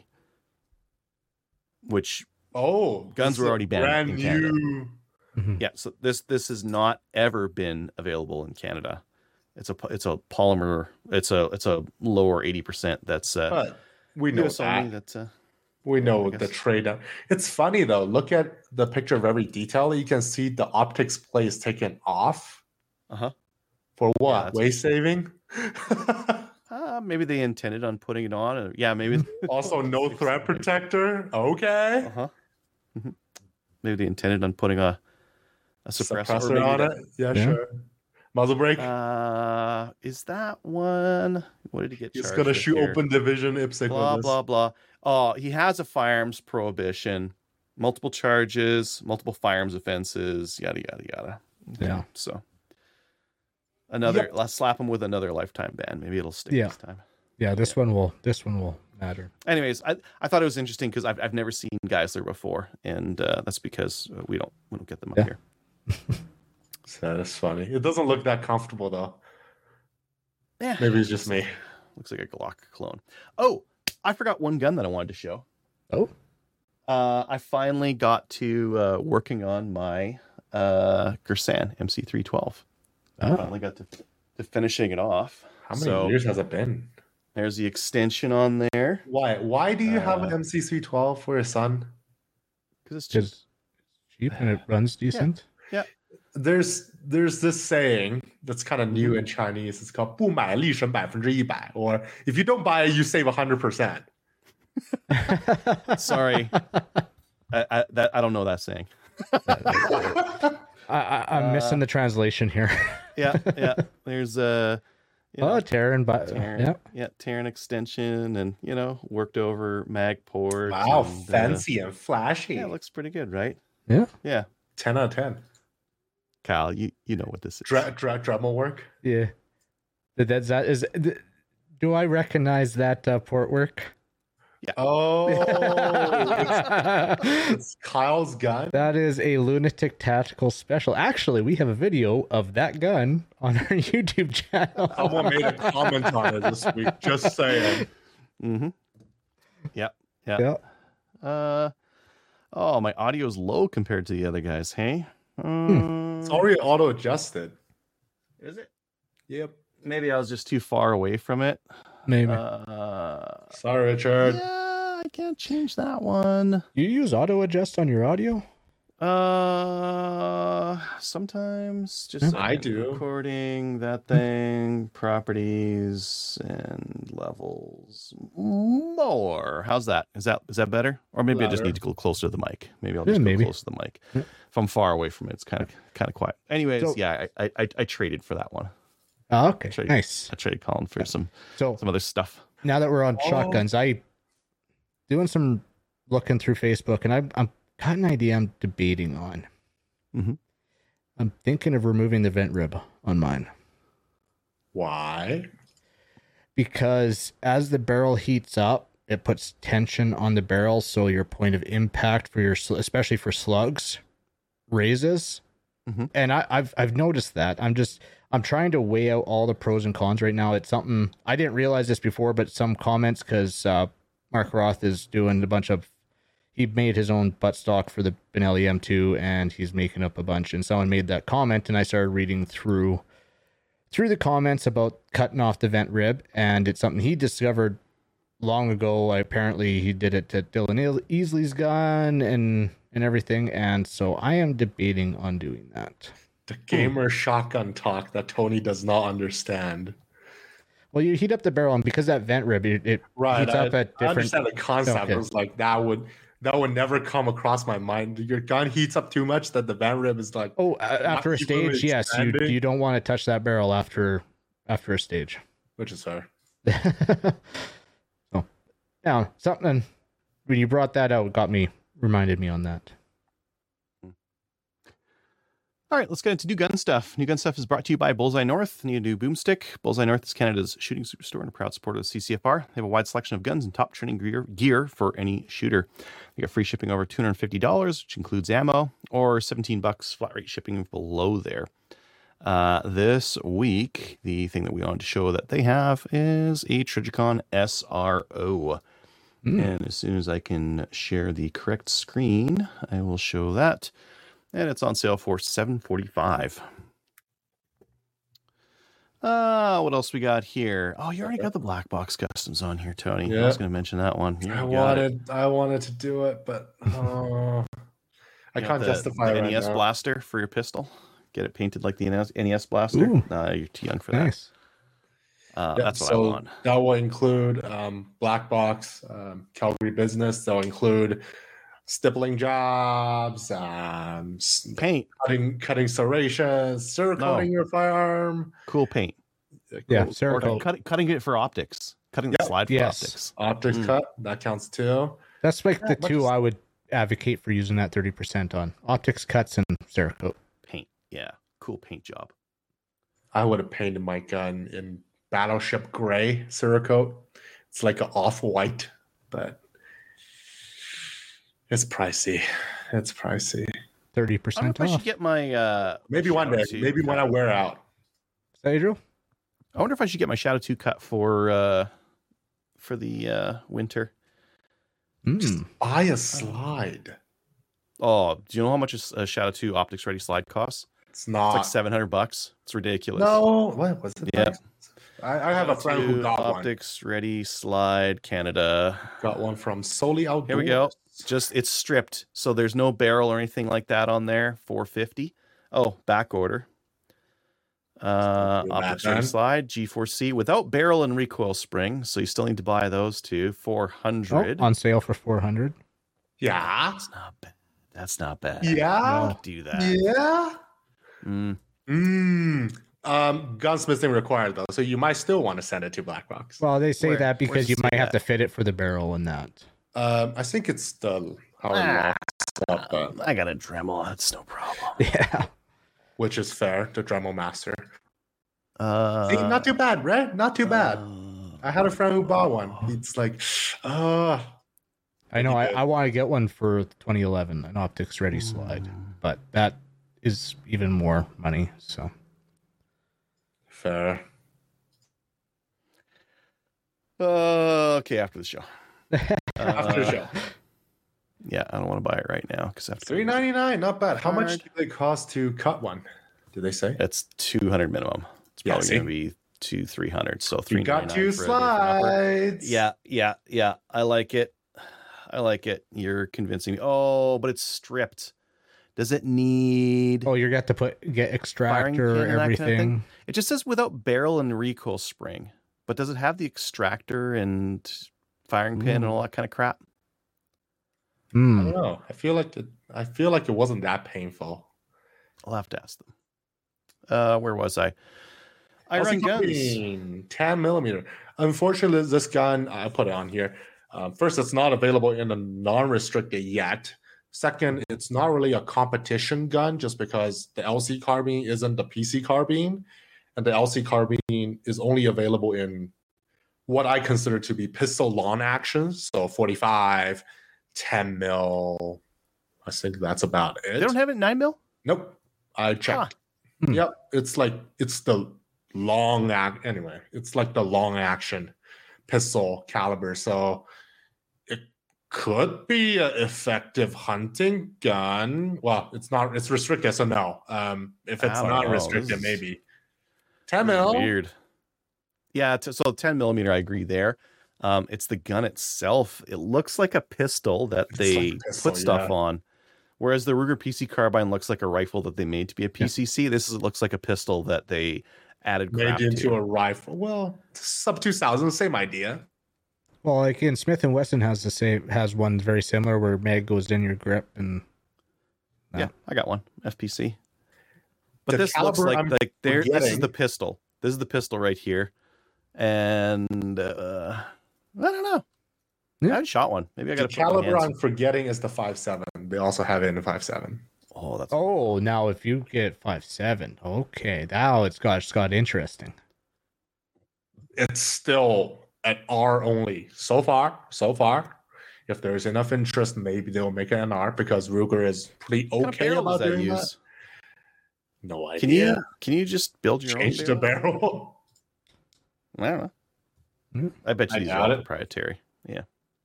which oh guns were already banned brand in Canada. New. Mm-hmm. Yeah, so this this has not ever been available in Canada. It's a it's a polymer. It's a it's a lower eighty percent. That's uh, but we know that. That's uh, we know the trade. It's funny though. Look at the picture of every detail. You can see the optics plate is taken off. Uh huh. For what? Yeah, weight saving. uh, maybe they intended on putting it on. Or, yeah, maybe. Also, no threat protector. Okay. Uh huh. Mm-hmm. Maybe they intended on putting a a suppressor, suppressor on that, it. Yeah, yeah, sure. Muzzle brake. Uh, is that one? What did he get? He's gonna shoot here? Open division I P S C. Blah blah blah. Oh, he has a firearms prohibition, multiple charges, multiple firearms offenses, yada yada yada. Yeah. So another. Yep. Let's slap him with another lifetime ban. Maybe it'll stick yeah. this time. Yeah, this yeah. one will. This one will matter. Anyways, I I thought it was interesting because I've I've never seen Geisler before, and uh, that's because we don't we don't get them up yeah. here. So that's funny. It doesn't look that comfortable though. Yeah, maybe it's just me. Looks like a Glock clone. Oh, I forgot one gun that I wanted to show. Oh, uh, I finally got to uh, working on my uh, Girsan M C three twelve. Oh. I finally got to to finishing it off. How many so, years has it been? There's the extension on there. Why? Why do you uh, have an M C three twelve for your son? Because it's just cheap and it runs decent. Yeah. yeah. There's there's this saying that's kind of new in Chinese. It's called 不买立省百分之一百, or if you don't buy it, you save one hundred percent. Sorry. I, I, that, I don't know that saying. I, I, I'm uh, missing the translation here. yeah, yeah. There's a... Uh, oh, Terran, but Terran, yeah, yeah, Terran extension, and you know, worked over mag port. Wow, and, fancy uh, and flashy. Yeah, it looks pretty good, right? Yeah, yeah. Ten out of ten. Kyle, you, you know what this is. Dre- dre- Dremel work? Yeah. That's that is. Do I recognize that uh, port work? Yeah. Oh, it's, it's Kyle's gun. That is a Lunatic Tactical Special. Actually, we have a video of that gun on our YouTube channel. Someone made a comment on it this week. Just saying. Mm-hmm. Yep. Yep. Yeah. Uh. Oh, my audio's low compared to the other guys. Hey. Um, it's already auto adjusted. Is it? Yep. Maybe I was just too far away from it. Maybe. Uh, Sorry, Richard. Yeah, I can't change that one. You use auto adjust on your audio? Uh, sometimes just I do. Recording that thing, properties and levels more. How's that? Is that is that better? Or maybe Louder. I just need to go closer to the mic. Maybe I'll just yeah, go maybe. close to the mic. Yeah. If I'm far away from it, it's kind of kind of quiet. Anyways, so, yeah, I, I I traded for that one. Oh, okay, I traded, nice. I traded Colin for some so some other stuff. Now that we're on oh. shotguns, I doing some looking through Facebook, and I, I'm got an idea I'm debating on. Mm-hmm. I'm thinking of removing the vent rib on mine. Why? Because as the barrel heats up, it puts tension on the barrel, so your point of impact for your, especially for slugs, raises. Mm-hmm. And I, I've I've noticed that. I'm just I'm trying to weigh out all the pros and cons right now. It's something I didn't realize this before, but some comments because uh, Mark Roth is doing a bunch of. He made his own buttstock for the Benelli M two, and he's making up a bunch. And someone made that comment, and I started reading through through the comments about cutting off the vent rib, and it's something he discovered long ago. Apparently, he did it to Dylan Easley's gun and and everything, and so I am debating on doing that. The gamer shotgun talk that Tony does not understand. Well, you heat up the barrel, and because that vent rib, it, it right, heats I, up at different. I understand the concept. Okay. It was like that would. that would never come across my mind. Your gun heats up too much that the van rib is like. Oh, uh, after a stage, yes, you you don't want to touch that barrel after after a stage, which is fair. So, yeah, something when you brought that out got me reminded me on that. All right, let's get into new gun stuff. New gun stuff is brought to you by Bullseye North. Need a new boomstick? Bullseye North is Canada's shooting superstore and a proud supporter of the C C F R. They have a wide selection of guns and top training gear, gear for any shooter. You get free shipping over two hundred fifty dollars, which includes ammo, or seventeen bucks flat rate shipping below there. Uh, this week, the thing that we wanted to show that they have is a Trijicon S R O. Mm. And as soon as I can share the correct screen, I will show that. And it's on sale for seven forty-five. Uh, what else we got here? Oh, you already got the black box customs on here, Tony. Yeah. I was going to mention that one. I wanted, it. I wanted to do it, but uh, I can't the, justify the it. N E S right now. blaster for your pistol. Get it painted like the N E S blaster. Ooh, nah, you're too young for that. Nice. Uh, yeah, that's what so I want. That will include um, black box, um, Calgary business. They'll include stippling jobs, um, paint, cutting, cutting serrations, cerakoting no. your firearm. Cool paint. Yeah, cool. yeah cerakote. Cut, cutting it for optics. Cutting yep. the slide for yes. optics. Optics mm. cut, that counts too. That's like yeah, the two I would advocate for using that thirty percent on. Optics cuts and cerakote. Paint. Yeah. Cool paint job. I would have painted my gun in Battleship Gray Cerakote. It's like an off-white, but it's pricey. It's pricey. thirty I percent wonder if off. I should get my uh maybe one day. Maybe cut. When I wear out. Say, Drew? I wonder if I should get my Shadow two cut for uh for the uh winter. Mm. Just buy a slide. Oh, do you know how much a Shadow two optics ready slide costs? It's not. It's like seven hundred bucks. It's ridiculous. No, what was it? Yeah. I, I have a friend who got optics one. Optics ready slide Canada. Got one from Solely Outdoors. Here we go. Just it's stripped, so there's no barrel or anything like that on there. four fifty. Oh, back order. Uh, optics ready slide G four C without barrel and recoil spring, so you still need to buy those two. four hundred oh, on sale for four hundred. Yeah, that's not bad. That's not bad. Yeah, no, do that. Yeah. Mm. Mm. Um, gunsmithing required though, so you might still want to send it to Black Box. Well, they say Where, that because you might that? have to fit it for the barrel and that. Um, I think it's the how it ah, locks up, but... I got a Dremel. That's no problem. Yeah, which is fair. The Dremel Master. Uh, See, not too bad, right? Not too bad. Uh, I had a friend who bought one. He's like, uh I know. I, I want to get one for twenty eleven, an optics ready slide, but that is even more money. So fair. Uh, okay, after the show. After the show. Yeah, I don't want to buy it right now because after three ninety-nine, not bad. How much do they cost to cut one? Did they say? It's two hundred minimum. It's probably yeah, going to be two, three hundred. So three. You got two slides. Yeah, yeah, yeah. I like it. I like it. You're convincing me. Oh, but it's stripped. Does it need? Oh, you're got to put get extractor everything. Kind of it just says without barrel and recoil spring, but does it have the extractor and firing pin mm. and all that kind of crap? Mm. I don't know. I feel like it, I feel like it wasn't that painful. I'll have to ask them. Uh, where was I? I run guns. ten millimeter. Unfortunately, this gun, I put it on here. Um, first, it's not available in the non-restricted yet. Second, it's not really a competition gun just because the L C carbine isn't the P C carbine. And the L C carbine is only available in what I consider to be pistol long actions. So forty-five, ten mil. I think that's about it. They don't have it nine mil? Nope. I checked. Huh. Yep. It's like, it's the long act. Anyway, it's like the long action pistol caliber. So it could be an effective hunting gun. Well, it's not, it's restricted. So no. Um, if it's not know. restricted, this maybe. ten mil. Weird. Yeah. T- so ten millimeter, I agree there. Um, it's the gun itself. It looks like a pistol that it's they like pistol, put stuff yeah. on. Whereas the Ruger P C carbine looks like a rifle that they made to be a P C C. Yeah. This is, looks like a pistol that they added crap made into to. a rifle. Well, sub two thousand, same idea. Well, like in Smith and Wesson has the same has one very similar where mag goes in your grip and. Uh, yeah, I got one F P C. But the this looks like I'm like there. This is forgetting- the pistol. This is the pistol right here, and uh, I don't know. Yeah. I shot one. Maybe I got The to put my caliber hands. I'm forgetting is the five seven. They also have it in the five seven. Oh, that's Oh, now if you get five seven, okay, now it's got it's got interesting. It's still an R only so far. So far, if there's enough interest, maybe they'll make it an R because Ruger is pretty what kind of okay barrel does about that doing use? that. No idea. Can you can you just build your change own the barrel? barrel? I don't know. Hmm. I bet you I these are doubt all it. proprietary. Yeah.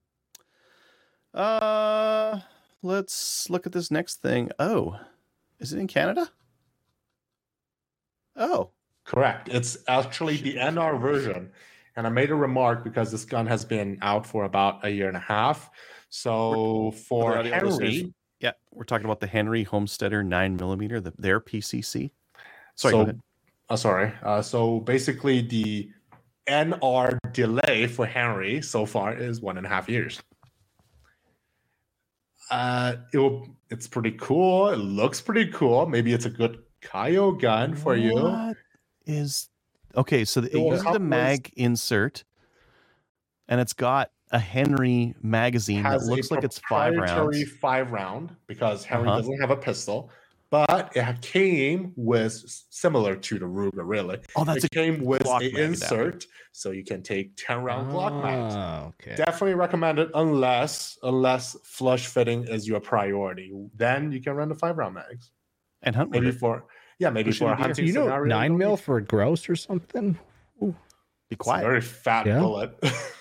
Uh, let's look at this next thing. Oh, is it in Canada? Oh, Correct. It's actually the N R version. And I made a remark because this gun has been out for about a year and a half. So for Other audio listeners, Henry, yeah, we're talking about the Henry Homesteader nine millimeter, the, their P C C. Sorry, so, go ahead. Uh, sorry. Uh, so basically, the N R delay for Henry so far is one and a half years. Uh, it will, it's pretty cool. It looks pretty cool. Maybe it's a good Kaio gun for you. What is okay? So the, It it will uses the help mag insert, and it's got a Henry magazine that Has a looks like it's five proprietary rounds. five round because Henry Uh-huh. doesn't have a pistol, but it came with similar to the Ruger. Really, Oh, that's it came with Glock an mag insert, so you can take ten round Glock mags. Ah, okay. Definitely recommend it unless unless flush fitting is your priority. Then you can run the five round mags. a and hunt Maybe with it. for yeah, maybe Pushing for a deer. hunting You know, scenario. nine you'll mil need- for a grouse or something. Be It's a quiet. very fat Yeah. bullet.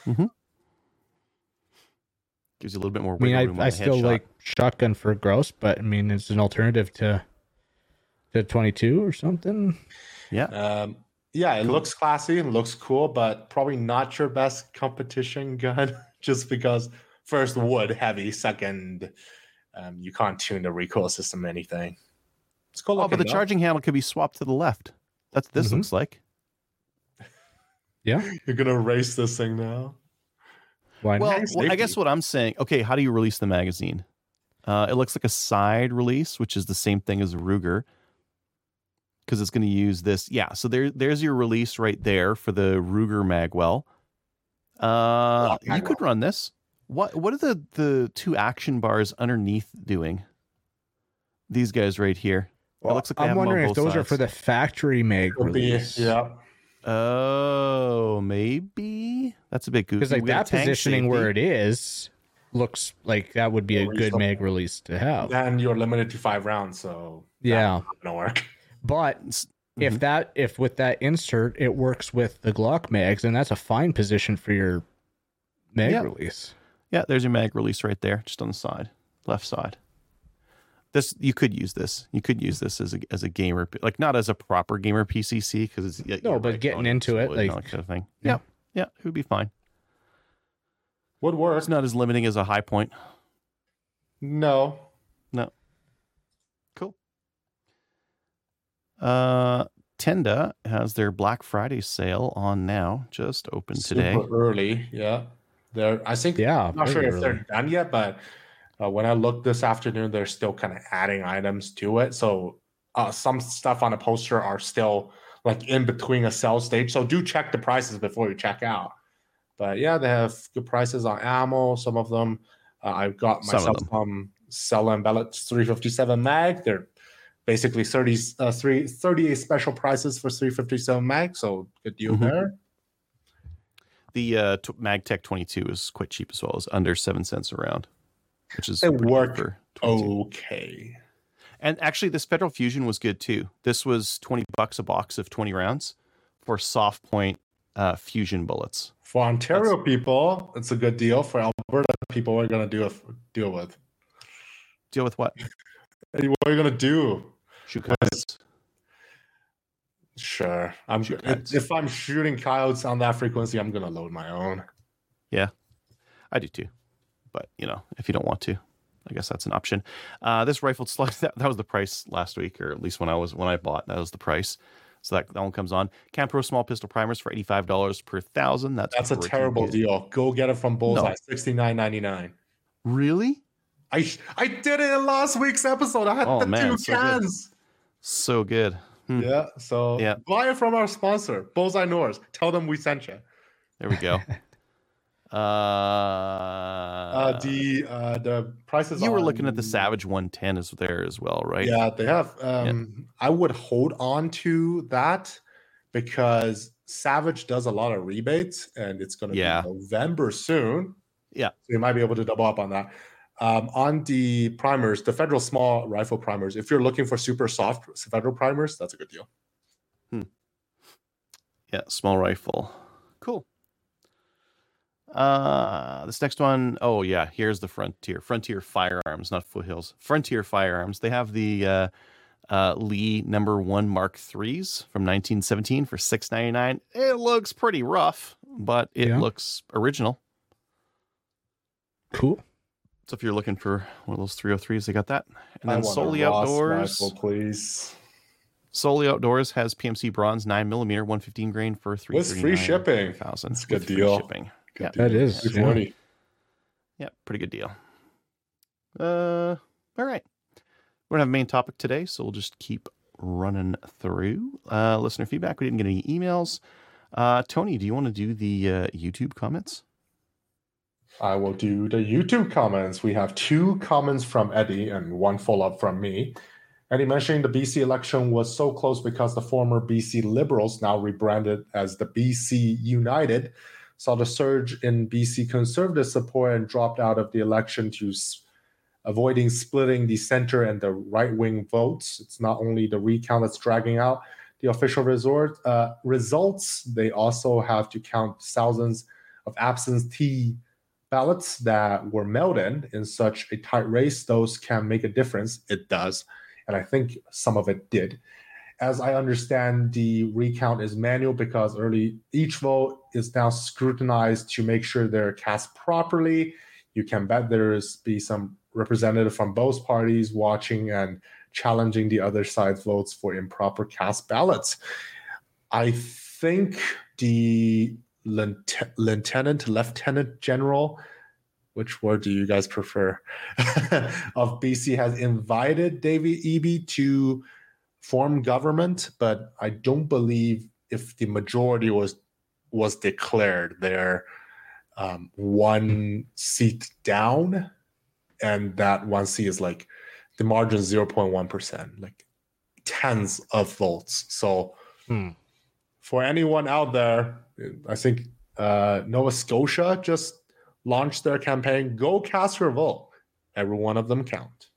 Gives you a little bit more I mean, wiggle I, room on I the still headshot. like shotgun for a grouse, but I mean, it's an alternative to to twenty-two or something. Yeah. Um, yeah, it looks classy and looks cool, but probably not your best competition gun just because first wood heavy, second um, you can't tune the recoil system or anything. It's cool Oh, but looking, the though. charging handle could be swapped to the left. That's what this Mhm. looks like. Yeah. You're gonna race this thing now. Why Well, not? Nice well, I safety. guess what I'm saying. Okay, how do you release the magazine? Uh, it looks like a side release, which is the same thing as a Ruger, because it's going to use this. Yeah, so there, there's your release right there for the Ruger Magwell. Uh, Glock you could Magwell. run this. What What are the the two action bars underneath doing? These guys right here. Well, it looks like they I'm have them on wondering if both those are for sides. the factory mag Could be, release. yeah. Oh, maybe that's a bit goofy. Because like We have that tank positioning where safety. it is looks like that would be a Yeah, good reasonable. mag release to have. Then you're limited to five rounds, so Yeah. that's not gonna work. But It's- if Mhm. that if with that insert it works with the Glock mags, then that's a fine position for your mag Yeah. release. Yeah, there's your mag release right there, just on the side, left side. This you could use this. You could use this as a as a gamer, p- like not as a proper gamer P C C because it's yeah, No, you're but right, getting going into it, wood and all like- that kind of thing. Yeah. Yeah, yeah, it would be fine. Would work. It's not as limiting as a high point. No. No. Cool. Uh, Tenda has their Black Friday sale on now, just open today. Super early, yeah. They're I think Yeah, I'm not sure very if they're done yet, but uh, when I looked this afternoon, they're still kind of adding items to it. So uh, some stuff on the poster are still like in between a sell stage. So do check the prices before you check out. But yeah, they have good prices on ammo. Some of them, uh, I've got Some of myself them. some Cell and Bellet three fifty-seven mag. They're basically thirty, uh, three, thirty-eight special prices for three fifty-seven mag. So good deal Mhm. there. The uh, t- MagTech twenty-two is quite cheap as well. It's under seven cents a round, which is They pretty good work for twenty-two. Okay. And actually, this Federal Fusion was good too. This was twenty bucks a box of twenty rounds for soft point uh, fusion bullets. For Ontario people, it's a good deal. For Alberta people, what are you gonna do if, deal with? Deal with what? Hey, what are you gonna do? Shoot coyotes. Sure, I'm. Shoot If, coyotes. if I'm shooting coyotes on that frequency, I'm gonna load my own. I do too. But, you know, if you don't want to, I guess that's an option. Uh, this rifled slug, that, that was the price last week, or at least when I was when I bought, that was the price. So that, that one comes on. Campro small pistol primers for eighty-five dollars per thousand. That's That's a terrible good. deal. Go get it from Bullseye, No. sixty-nine ninety-nine. Really? I I did it in last week's episode. I had Oh, the man, two so good. cans. So good. Hmm. Yeah, so Yeah. buy it from our sponsor, Bullseye Norse. Tell them we sent you. There we go. uh, Uh, the uh, the prices. you were on- looking at the Savage one ten is there as well, right? Yeah, they have. Um, I would hold on to that because Savage does a lot of rebates, and it's going to Yeah. be November soon. Yeah. So you might be able to double up on that. Um, on the primers, the Federal small rifle primers, if you're looking for super soft Federal primers, that's a good deal. Yeah, small rifle. Cool. Uh, this next one, oh yeah, here's the Frontier. Frontier Firearms, not Foothills. Frontier Firearms. They have the uh, uh, Lee number one Mark threes from nineteen seventeen for six ninety-nine. It looks pretty rough, but it Yeah. looks original. Cool. So if you're looking for one of those three oh threes, they got that. And I then want a Solely Ross Outdoors. rifle, please. Solely Outdoors has P M C bronze nine millimeter one fifteen grain for three With free shipping. thousand. That's a good With free deal. Shipping. Good Yeah. deal. That is, two yeah. forty. Yeah, pretty good deal. Uh, all right. We don't have a main topic today, so we'll just keep running through. Uh, listener feedback. We didn't get any emails. Uh, Tony, do you want to do the uh, YouTube comments? I will do the YouTube comments. We have two comments from Eddie and one follow-up from me. Eddie mentioning the B C election was so close because the former B C Liberals, now rebranded as the B C United, saw the surge in B C Conservative support and dropped out of the election to s- avoiding splitting the center and the right-wing votes. It's not only the recount that's dragging out the official resort, uh, results, they also have to count thousands of absentee ballots that were mailed in in such a tight race. Those can make a difference. It does. And I think some of it did. As I understand, the recount is manual because early each vote is now scrutinized to make sure they're cast properly. You can bet there's be some representative from both parties watching and challenging the other side's votes for improper cast ballots. I think the Lieutenant, Lieutenant, Lieutenant General, which word do you guys prefer, of B C has invited David Eby to form government, but I don't believe if the majority was was declared, they're um, one seat down, and that one seat is like the margin zero point one percent, like tens of votes. So Hmm. for anyone out there, I think uh, Nova Scotia just launched their campaign. Go cast your vote. Every one of them count.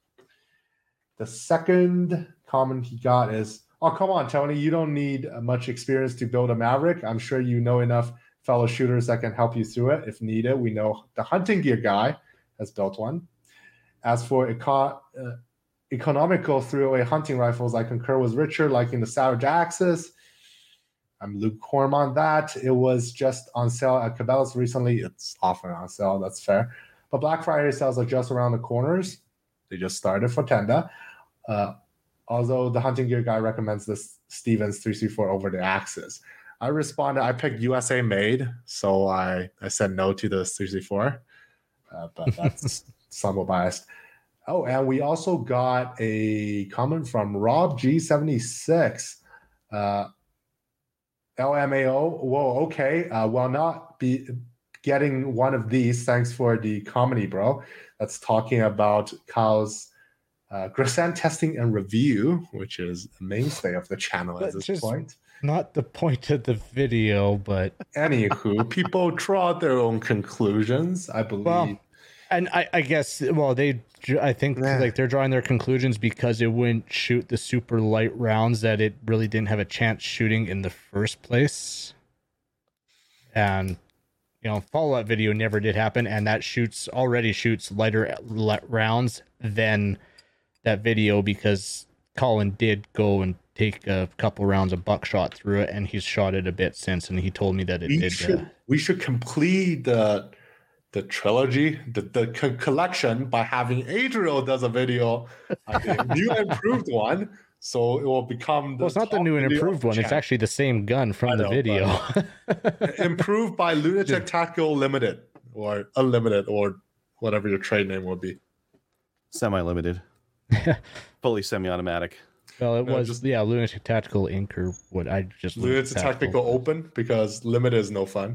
The second comment he got is, oh, come on, Tony. You don't need uh, much experience to build a Maverick. I'm sure you know enough fellow shooters that can help you through it if needed. We know the hunting gear guy has built one. As for eco- uh, economical three oh eight hunting rifles, I concur with Richard, liking the Savage Axis. I'm lukewarm on that. It was just on sale at Cabela's recently. It's often on sale. That's fair. But Black Friday sales are just around the corners. They just started for Tenda. Uh, although the hunting gear guy recommends this Stevens three thirty-four over the Axis. I responded, I picked U S A made, so I, I said no to the three thirty-four. Uh, but that's somewhat biased. Oh, and we also got a comment from Rob G seventy-six. Uh, L M A O, whoa, okay. Uh, well, not be getting one of these. Thanks for the comedy, bro. That's talking about Kyle's uh, Grisant testing and review, which is a mainstay of the channel at But this just- point. Not the point of the video, but Anywho, people draw their own conclusions, I believe. well, and I, I guess well they I think Yeah. like they're drawing their conclusions because it wouldn't shoot the super light rounds that it really didn't have a chance shooting in the first place. And you know, follow-up video never did happen, and that shoots already shoots lighter le- rounds than that video because Colin did go and take a couple rounds of buckshot through it, and he's shot it a bit since, and he told me that it we did. should Uh, we should complete the the trilogy, the, the co- collection by having Adriel does a video on the new improved one. So it will become the Well, it's not the top new and video improved one. It's channel. actually the same gun from I the know, video. Improved by Lunatic Tactical Limited or Unlimited or whatever your trade name would be. Semi-limited. Fully semi-automatic. Well, it No, was, just- yeah, Lunatic Tactical Inc. or what I just. Lunatic Tactical Open because Limited is no fun.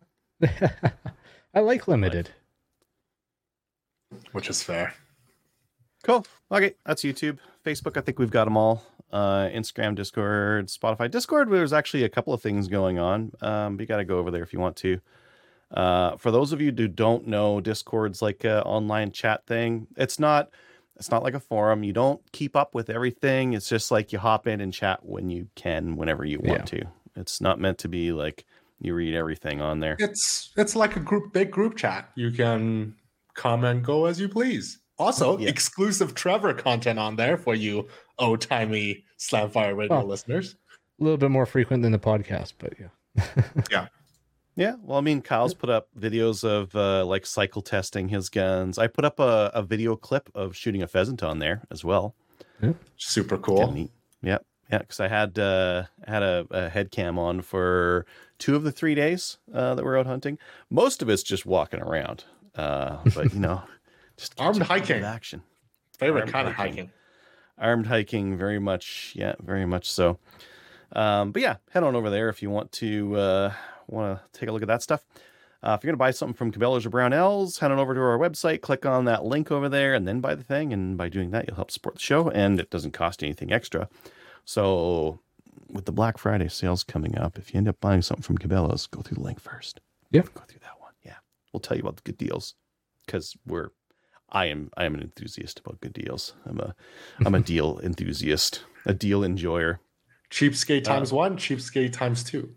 I like limited. Which is fair. Cool. Okay, that's YouTube. Facebook, I think we've got them all. Uh, Instagram, Discord, Spotify. Discord, there's actually a couple of things going on. Um, but you got to go over there if you want to. Uh, for those of you who don't know, Discord's like an online chat thing. It's not. It's not like a forum. You don't keep up with everything. It's just like you hop in and chat when you can, whenever you want Yeah. to. It's not meant to be like you read everything on there. It's it's like a group big group chat. You can come and go as you please. Also, Yeah. exclusive Trevor content on there for you old-timey Slamfire Radio Oh. listeners. A little bit more frequent than the podcast, but yeah. Yeah. Yeah, well, I mean, Kyle's put up videos of uh, like cycle testing his guns. I put up a, a video clip of shooting a pheasant on there as well. Super Kinda cool. neat. Yep, yeah, because I had uh, had a, a head cam on for two of the three days uh, that we're out hunting. Most of it's just walking around, uh, but you know, just Armed catch a bit of hiking. action. Favorite Armed kind of hiking. hiking. Armed hiking, very much, yeah, very much so. Um, but yeah, head on over there if you want to uh, want to take a look at that stuff. Uh, if you're gonna buy something from Cabela's or Brownells, head on over to our website, click on that link over there, and then buy the thing. And by doing that, you'll help support the show, and it doesn't cost you anything extra. So, with the Black Friday sales coming up, if you end up buying something from Cabela's, go through the link first. Yeah. Go through that one. Yeah, we'll tell you about the good deals because we're. I am. I am an enthusiast about good deals. I'm a. I'm a deal enthusiast. A deal enjoyer. Cheapskate Uh, times one, cheapskate times two.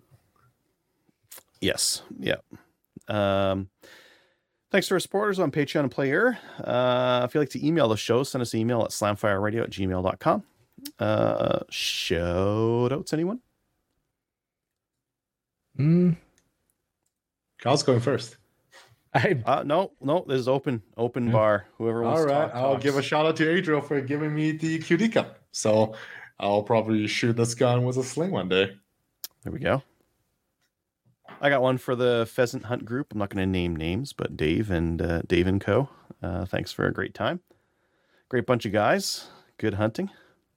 Yes. Yeah. Um, thanks to our supporters on Patreon and Player. Uh, if you'd like to email the show, send us an email at slamfireradio at gmail dot com. Uh, shout outs, anyone? Mm, Kyle's going first. I Uh, no, no, this is open, open Yeah. bar. Whoever wants All to right. talk, I'll talks. give a shout out to Adriel for giving me the Q D cup. So I'll probably shoot this gun with a sling one day. There we go. I got one for the pheasant hunt group. I'm not going to name names, but Dave and uh, Dave and Co. Uh, thanks for a great time. Great bunch of guys. Good hunting.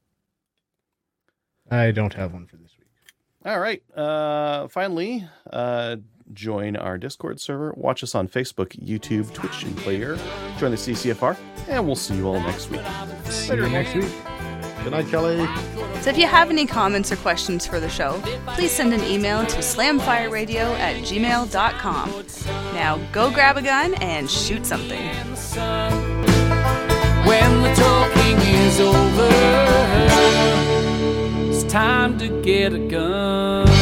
I don't have one for this week. All right. Uh, finally, uh, join our Discord server. Watch us on Facebook, YouTube, Twitch, and Player. Join the C C F R, and we'll see you all next week. See you next week. Good night, Kelly. So if you have any comments or questions for the show, please send an email to slamfireradio at gmail dot com. Now go grab a gun and shoot something. When the talking is over, it's time to get a gun.